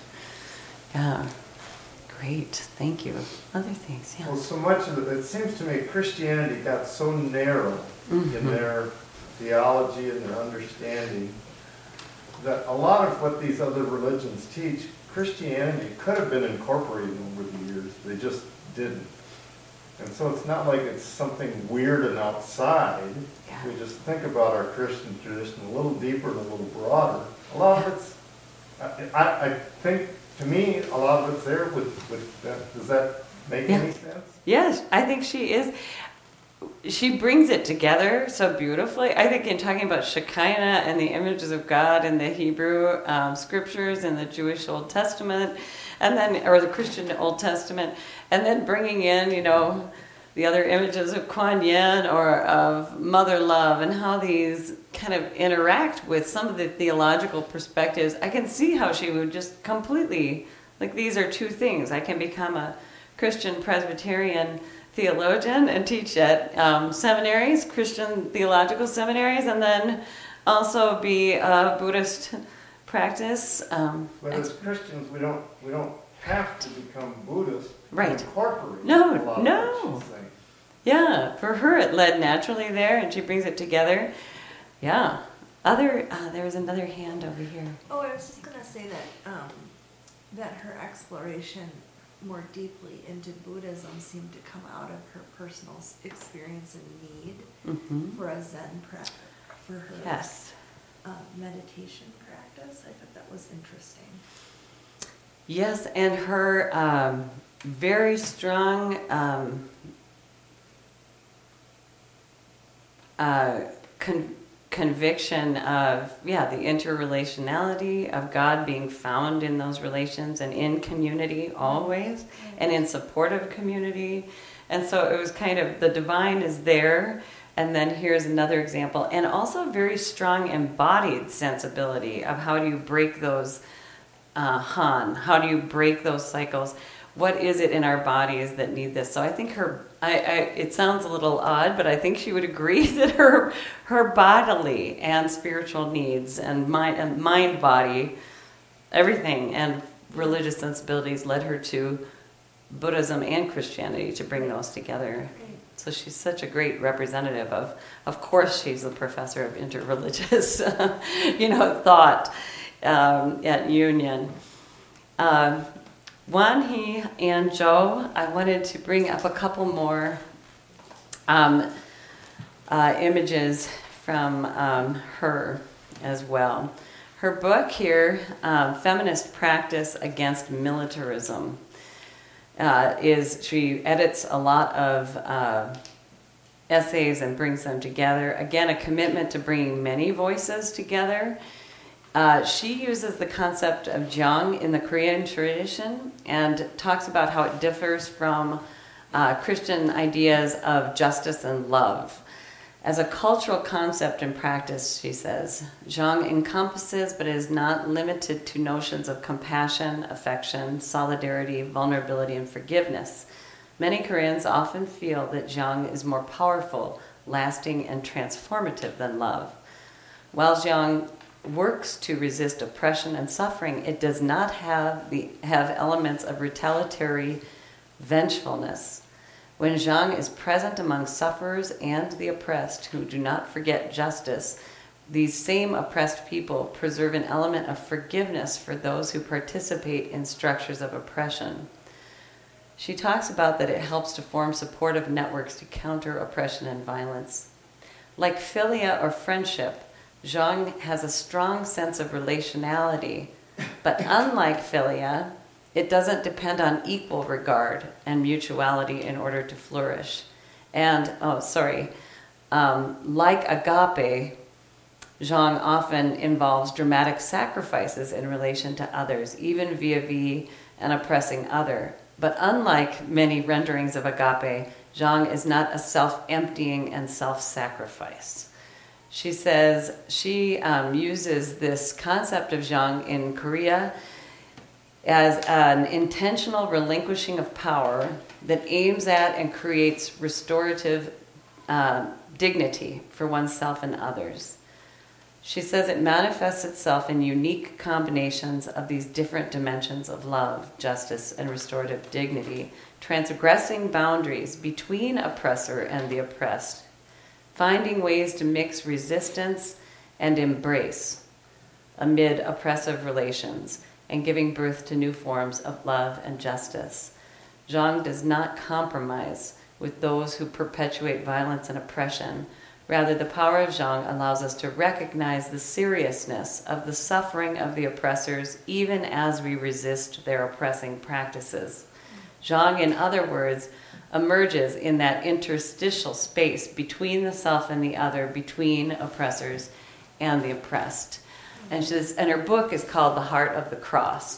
great, thank you. Other things, yeah. Well, so much of it seems to me Christianity got so narrow in their theology and their understanding that a lot of what these other religions teach, Christianity could have been incorporated over the years. They just didn't. And so it's not like it's something weird and outside. Yeah. We just think about our Christian tradition a little deeper and a little broader. A lot of it's, I think, to me, a lot of it's there with that. Does that make any sense? Yes, I think she is. She brings it together so beautifully. I think in talking about Shekinah and the images of God in the Hebrew scriptures and the Jewish Old Testament, and then, or the Christian Old Testament, and then bringing in, the other images of Kuan Yin or of mother love, and how these kind of interact with some of the theological perspectives. I can see how she would just completely, these are two things. I can become a Christian Presbyterian theologian and teach at seminaries, Christian theological seminaries, and then also be a Buddhist practice. But as Christians, we don't have to become Buddhists Right. to incorporate No, a lot no. of what she's saying. Yeah, for her it led naturally there, and she brings it together. Yeah. There was another hand over here. Oh, I was just going to say that that her exploration more deeply into Buddhism seemed to come out of her personal experience and need for a Zen practice, for her Yes. meditation practice. I thought that was interesting. Yes, and her very strong conviction of, the interrelationality of God being found in those relations and in community always, and in support of community. And so it was kind of, the divine is there, And then here's another example, and also very strong embodied sensibility of how do you break those Han, how do you break those cycles? What is it in our bodies that need this? So I think it sounds a little odd, but I think she would agree that her bodily and spiritual needs and mind body, everything, and religious sensibilities led her to Buddhism and Christianity to bring those together. So she's such a great representative of course she's a professor of interreligious, thought at Union. Juan He and Joe, I wanted to bring up a couple more images from her as well. Her book here, Feminist Practice Against Militarism, she edits a lot of essays and brings them together. Again, a commitment to bringing many voices together. She uses the concept of Jung in the Korean tradition and talks about how it differs from Christian ideas of justice and love. As a cultural concept and practice, she says, Jung encompasses but is not limited to notions of compassion, affection, solidarity, vulnerability, and forgiveness. Many Koreans often feel that Jung is more powerful, lasting, and transformative than love. While Jung works to resist oppression and suffering, it does not have elements of retaliatory vengefulness. When Zhang is present among sufferers and the oppressed who do not forget justice, these same oppressed people preserve an element of forgiveness for those who participate in structures of oppression. She talks about that it helps to form supportive networks to counter oppression and violence. Like philia or friendship, Zhang has a strong sense of relationality, but unlike philia, it doesn't depend on equal regard and mutuality in order to flourish. And, like agape, Zhang often involves dramatic sacrifices in relation to others, even vis-a-vis an oppressing other. But unlike many renderings of agape, Zhang is not a self-emptying and self-sacrifice. She says she uses this concept of Zhang in Korea as an intentional relinquishing of power that aims at and creates restorative dignity for oneself and others. She says it manifests itself in unique combinations of these different dimensions of love, justice, and restorative dignity, transgressing boundaries between oppressor and the oppressed, finding ways to mix resistance and embrace amid oppressive relations, and giving birth to new forms of love and justice. Zhang does not compromise with those who perpetuate violence and oppression. Rather, the power of Zhang allows us to recognize the seriousness of the suffering of the oppressors, even as we resist their oppressing practices. Zhang, in other words, emerges in that interstitial space between the self and the other, between oppressors and the oppressed. And her book is called The Heart of the Cross.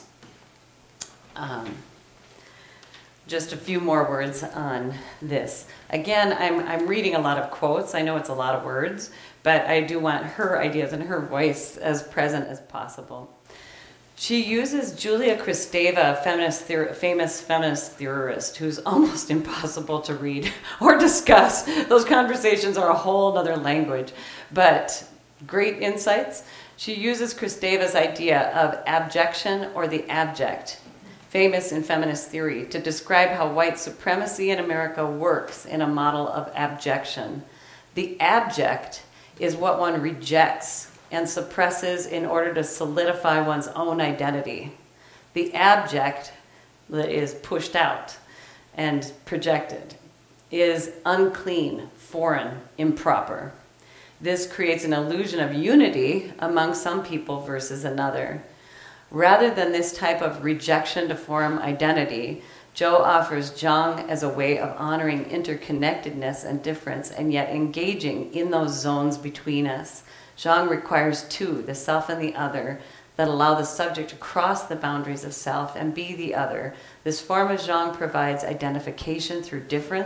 Just a few more words on this. Again, I'm reading a lot of quotes. I know it's a lot of words, but I do want her ideas and her voice as present as possible. She uses Julia Kristeva, famous feminist theorist, who's almost impossible to read or discuss. Those conversations are a whole other language, but great insights. She uses Kristeva's idea of abjection or the abject, famous in feminist theory, to describe how white supremacy in America works in a model of abjection. The abject is what one rejects and suppresses in order to solidify one's own identity. The abject that is pushed out and projected is unclean, foreign, improper. This creates an illusion of unity among some people versus another. Rather than this type of rejection to form identity, Joe offers Zhang as a way of honoring interconnectedness and difference and yet engaging in those zones between us. Zhang requires two, the self and the other, that allow the subject to cross the boundaries of self and be the other. This form of Zhang provides identification through difference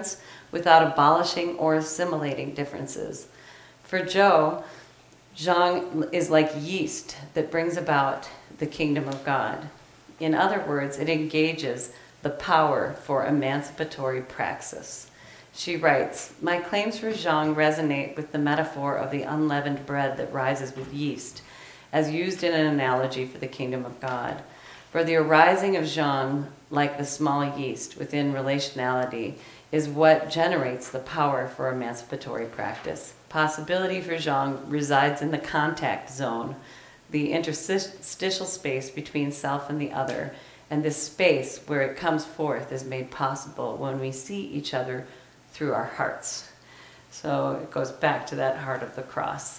without abolishing or assimilating differences. For Zhou, Zhang is like yeast that brings about the kingdom of God. In other words, it engages the power for emancipatory praxis. She writes, "My claims for Zhang resonate with the metaphor of the unleavened bread that rises with yeast, as used in an analogy for the kingdom of God. For the arising of Zhang, like the small yeast within relationality, is what generates the power for emancipatory practice. Possibility for Zhang resides in the contact zone, the interstitial space between self and the other, and this space where it comes forth is made possible when we see each other through our hearts." So it goes back to that heart of the cross.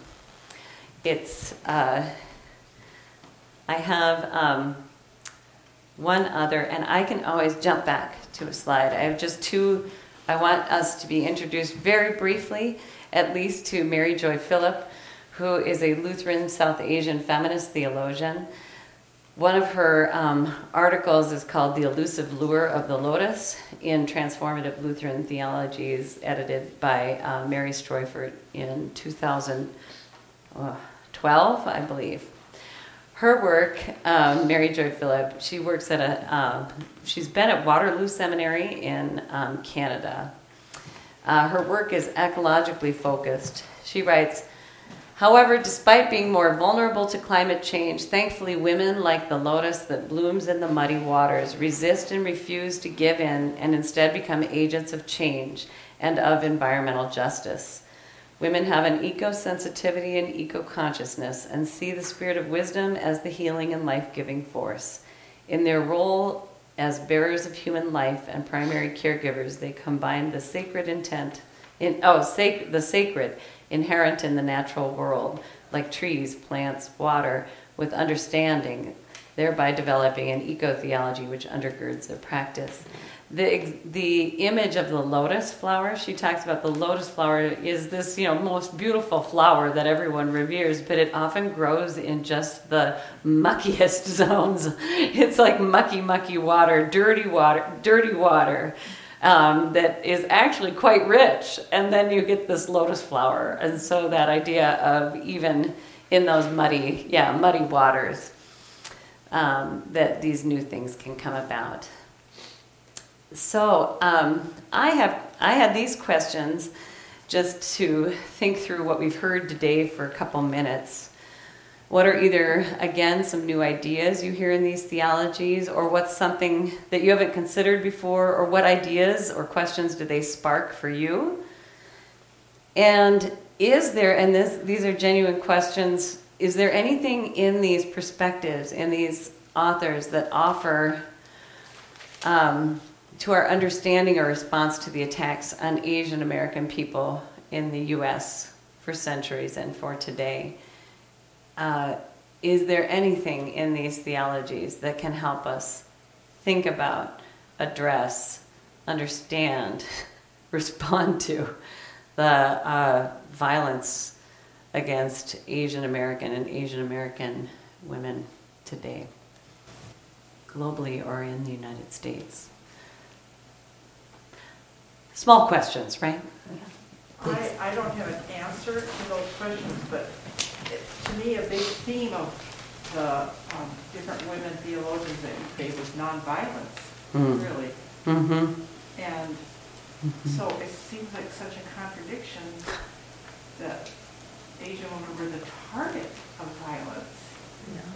I have one other, and I can always jump back to a slide. I have just two. I want us to be introduced very briefly, at least to Mary Joy Philip, who is a Lutheran South Asian feminist theologian. One of her articles is called "The Elusive Lure of the Lotus" in Transformative Lutheran Theologies, edited by Mary Streufert in 2012, I believe. Her work, Mary Joy Philip, she works at she's been at Waterloo Seminary in Canada. Her work is ecologically focused. She writes, "However, despite being more vulnerable to climate change, thankfully women, like the lotus that blooms in the muddy waters, resist and refuse to give in and instead become agents of change and of environmental justice. Women have an eco-sensitivity and eco-consciousness and see the spirit of wisdom as the healing and life-giving force. In their role as bearers of human life and primary caregivers, they combine the sacred the sacred inherent in the natural world, like trees, plants, water, with understanding, thereby developing an eco-theology which undergirds their practice." The image of the lotus flower, she talks about the lotus flower is this, most beautiful flower that everyone reveres, but it often grows in just the muckiest zones. It's like mucky water, dirty water. That is actually quite rich, and then you get this lotus flower. And so that idea of even in those muddy waters, that these new things can come about. So I had these questions just to think through what we've heard today for a couple minutes. What are either, again, some new ideas you hear in these theologies, or what's something that you haven't considered before, or what ideas or questions do they spark for you? And is there, and these are genuine questions, is there anything in these perspectives, in these authors, that offer to our understanding or response to the attacks on Asian American people in the U.S. for centuries and for today? Is there anything in these theologies that can help us think about, address, understand, respond to the violence against Asian American and Asian American women today, globally or in the United States? Small questions, right? I don't have an answer to those questions, but to me, a big theme of the different women theologians that you pay was nonviolence, really. Mm-hmm. And so it seems like such a contradiction that Asian women were the target of violence. Yeah.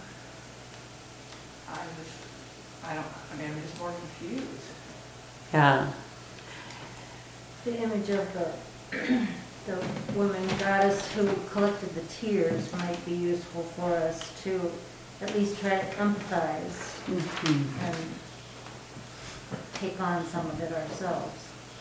I'm just more confused. Yeah. The image of the woman goddess who collected the tears might be useful for us to at least try to empathize and take on some of it ourselves.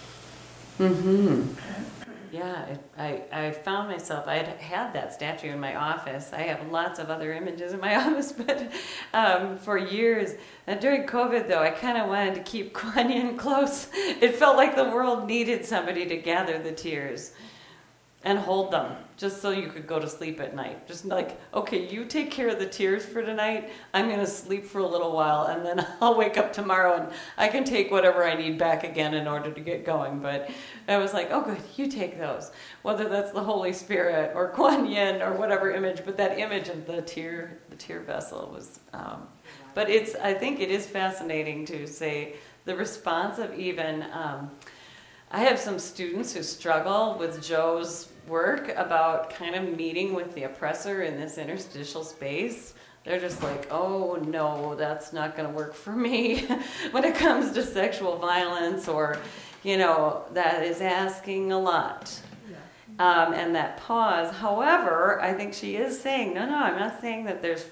Yeah, I found myself, I had that statue in my office. I have lots of other images in my office, but for years. And during COVID, though, I kind of wanted to keep Kuan Yin close. It felt like the world needed somebody to gather the tears and hold them, just so you could go to sleep at night. Just like, okay, you take care of the tears for tonight. I'm going to sleep for a little while, and then I'll wake up tomorrow and I can take whatever I need back again in order to get going. But I was like, oh, good, you take those. Whether that's the Holy Spirit or Kuan Yin or whatever image, but that image of the tear vessel was. But I think it is fascinating to say the response of even. I have some students who struggle with Joe's work about kind of meeting with the oppressor in this interstitial space. They're just like, oh no, that's not going to work for me when it comes to sexual violence, or, that is asking a lot. And that pause. However, I think she is saying, no, I'm not saying that there's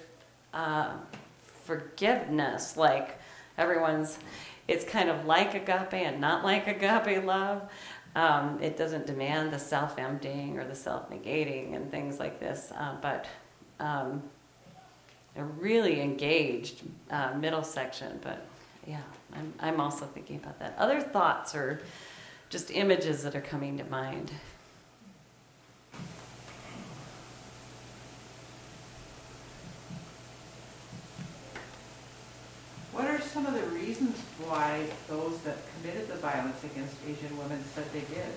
forgiveness, like it's kind of like agape and not like agape love. It doesn't demand the self-emptying or the self-negating and things like this, but a really engaged middle section. But yeah, I'm also thinking about that. Other thoughts or just images that are coming to mind? What are some of the reasons why those that committed the violence against Asian women said they did?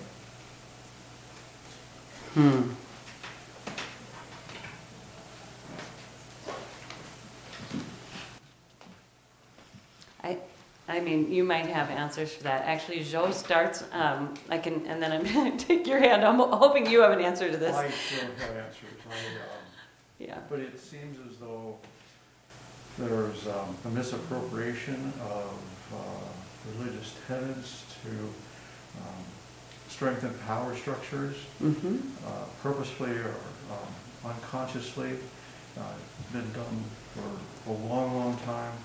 I mean, you might have answers for that. Actually, Joe starts. And then I'm going to take your hand. I'm hoping you have an answer to this. I don't have answers. Yeah. But it seems as though there's a misappropriation of religious tenets to strengthen power structures, purposefully or unconsciously. Been done for a long, long time.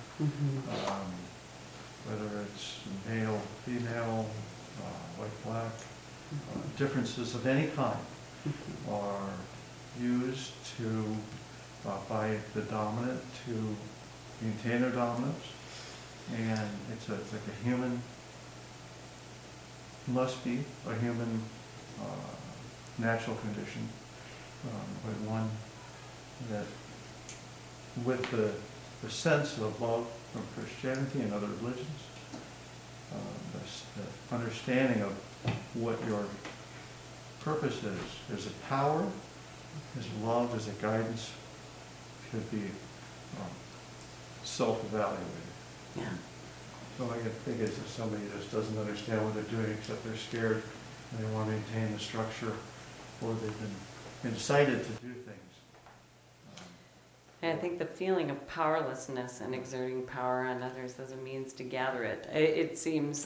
Whether it's male, female, white, black, differences of any kind are used to by the dominant to maintain their dominance, and it's like a human, must be a human natural condition, but one that with the sense of love from Christianity and other religions, the understanding of what your purpose is a power, is love, is a guidance, could be self-evaluated. Yeah. So I think it's if somebody just doesn't understand what they're doing, except they're scared and they want to maintain the structure, or they've been incited to do things. And I think the feeling of powerlessness and exerting power on others as a means to gather it. It seems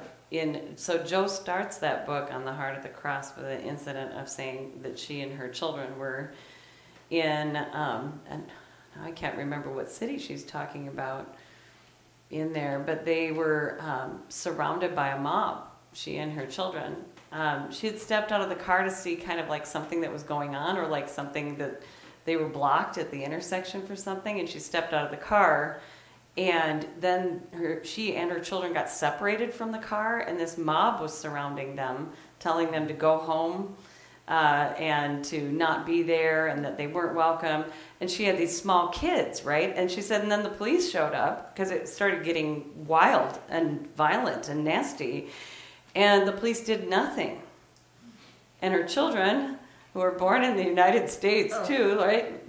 so Joe starts that book on the Heart of the Cross with an incident of saying that she and her children were in, and I can't remember what city she's talking about in there, but they were surrounded by a mob, she and her children. She had stepped out of the car to see kind of like something that was going on, or like something that they were blocked at the intersection for something, and she stepped out of the car, and then she and her children got separated from the car, and this mob was surrounding them, telling them to go home and to not be there, and that they weren't welcome. And she had these small kids, right? And she said, and then the police showed up because it started getting wild and violent and nasty, and the police did nothing. And her children, who were born in the United States too, right?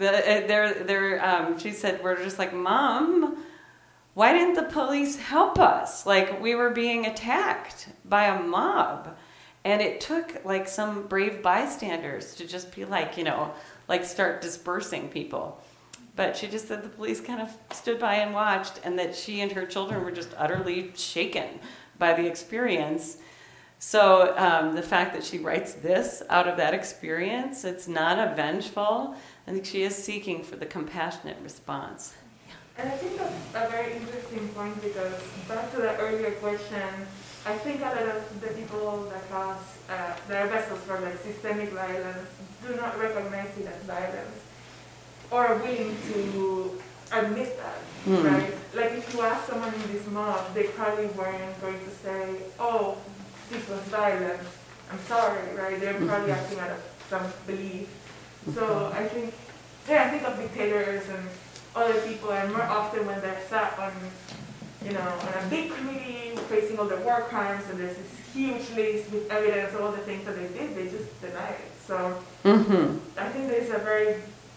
She said, we're just like, Mom, why didn't the police help us? Like, we were being attacked by a mob. And it took like some brave bystanders to just be like, like start dispersing people. But she just said the police kind of stood by and watched, and that she and her children were just utterly shaken by the experience. So the fact that she writes this out of that experience, it's not a vengeful. I think she is seeking for the compassionate response. And I think that's a very interesting point, because back to the earlier question, I think a lot of the people that have their vessels for like systemic violence do not recognize it as violence, or are willing to admit that, right? Like if you ask someone in this mob, they probably weren't going to say, oh, this was violent, I'm sorry, right? They're probably acting out of some belief. So I think of dictators and other people, and more often when they're sat on, on a big committee facing all the war crimes, and there's this huge list with evidence of all the things that they did, they just deny it. So I think there's a very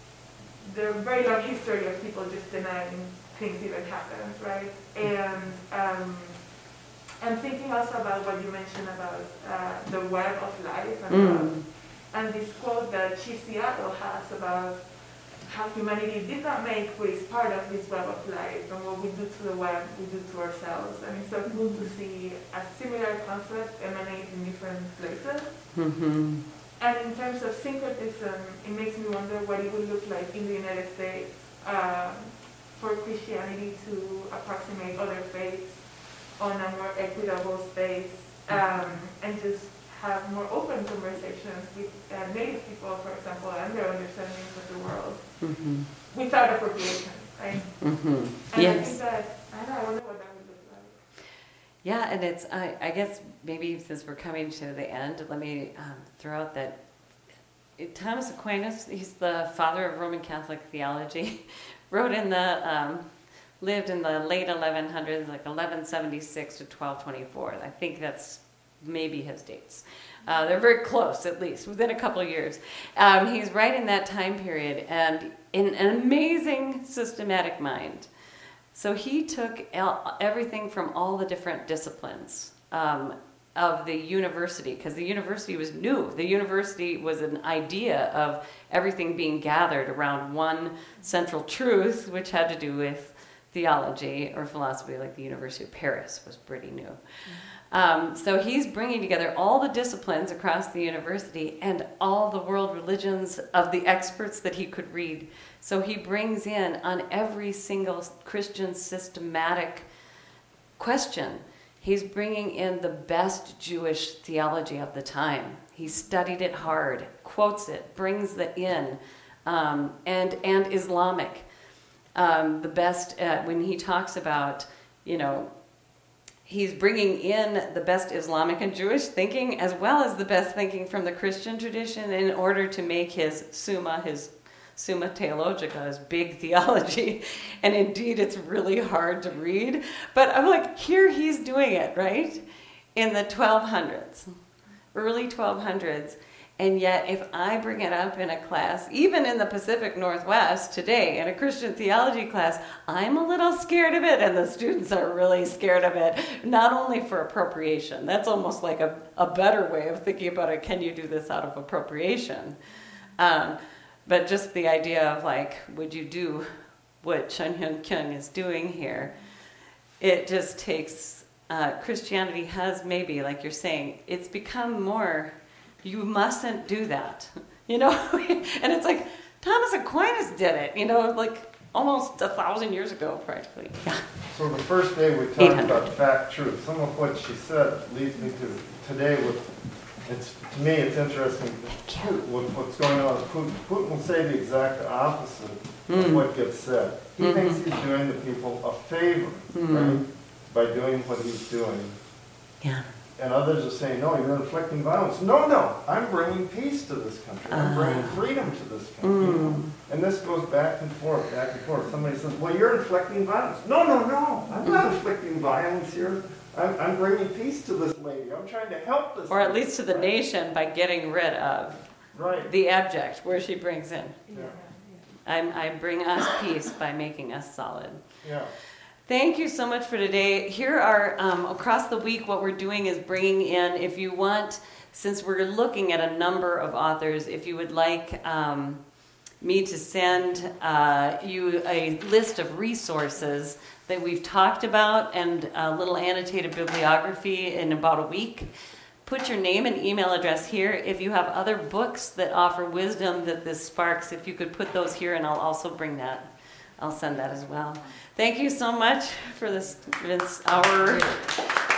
long history of people just denying things even happened, right? And I'm thinking also about what you mentioned about the web of life and this quote that Chief Seattle has about how humanity did not make who is part of this web of life, and what we do to the web, we do to ourselves. And it's so cool to see a similar concept emanate in different places. And in terms of syncretism, it makes me wonder what it would look like in the United States for Christianity to approximate other faiths on a more equitable space, and just have more open conversations with Native people, for example, and their understandings of the world without appropriation, right? And Yes. I think that, I wonder what that would look like. Yeah, and it's, I guess maybe since we're coming to the end, let me throw out that Thomas Aquinas, he's the father of Roman Catholic theology, lived in the late 1100s, like 1176 to 1224. I think that's maybe his dates. They're very close, at least, within a couple of years. He's right in that time period, and in an amazing systematic mind. So he took everything from all the different disciplines of the university, because the university was new. The university was an idea of everything being gathered around one central truth, which had to do with theology or philosophy, like the University of Paris was pretty new. So he's bringing together all the disciplines across the university and all the world religions of the experts that he could read. So he brings in on every single Christian systematic question, he's bringing in the best Jewish theology of the time. He studied it hard, quotes it, brings it in, and Islamic. The best, when he talks about, he's bringing in the best Islamic and Jewish thinking as well as the best thinking from the Christian tradition in order to make his Summa Theologica, his big theology. And indeed, it's really hard to read. But I'm like, here he's doing it, right? In the 1200s, early 1200s. And yet, if I bring it up in a class, even in the Pacific Northwest today, in a Christian theology class, I'm a little scared of it, and the students are really scared of it, not only for appropriation. That's almost like a better way of thinking about it. Can you do this out of appropriation? But just the idea of, like, would you do what Chun Hyun Kyung is doing here? It just takes, Christianity has maybe, like you're saying, it's become more... You mustn't do that, And it's like, Thomas Aquinas did it, like almost 1,000 years ago, practically. Yeah. So the first day we talked about fact, truth. Some of what she said leads me to today to me it's interesting with what's going on. Putin will say the exact opposite of what gets said. He thinks he's doing the people a favor, right, by doing what he's doing. Yeah. And others are saying, no, you're inflicting violence. No, I'm bringing peace to this country. I'm bringing freedom to this country. And this goes back and forth. Somebody says, well, you're inflicting violence. No, I'm not inflicting violence here. I'm bringing peace to this lady. I'm trying to help this Or at lady. least to the nation by getting rid of the abject, where she brings in. Yeah. I bring us peace by making us solid. Yeah. Thank you so much for today. Here are, across the week, what we're doing is bringing in, if you want, since we're looking at a number of authors, if you would like me to send you a list of resources that we've talked about and a little annotated bibliography in about a week, put your name and email address here. If you have other books that offer wisdom that this sparks, if you could put those here, and I'll also bring that. I'll send that as well. Thank you so much for this hour.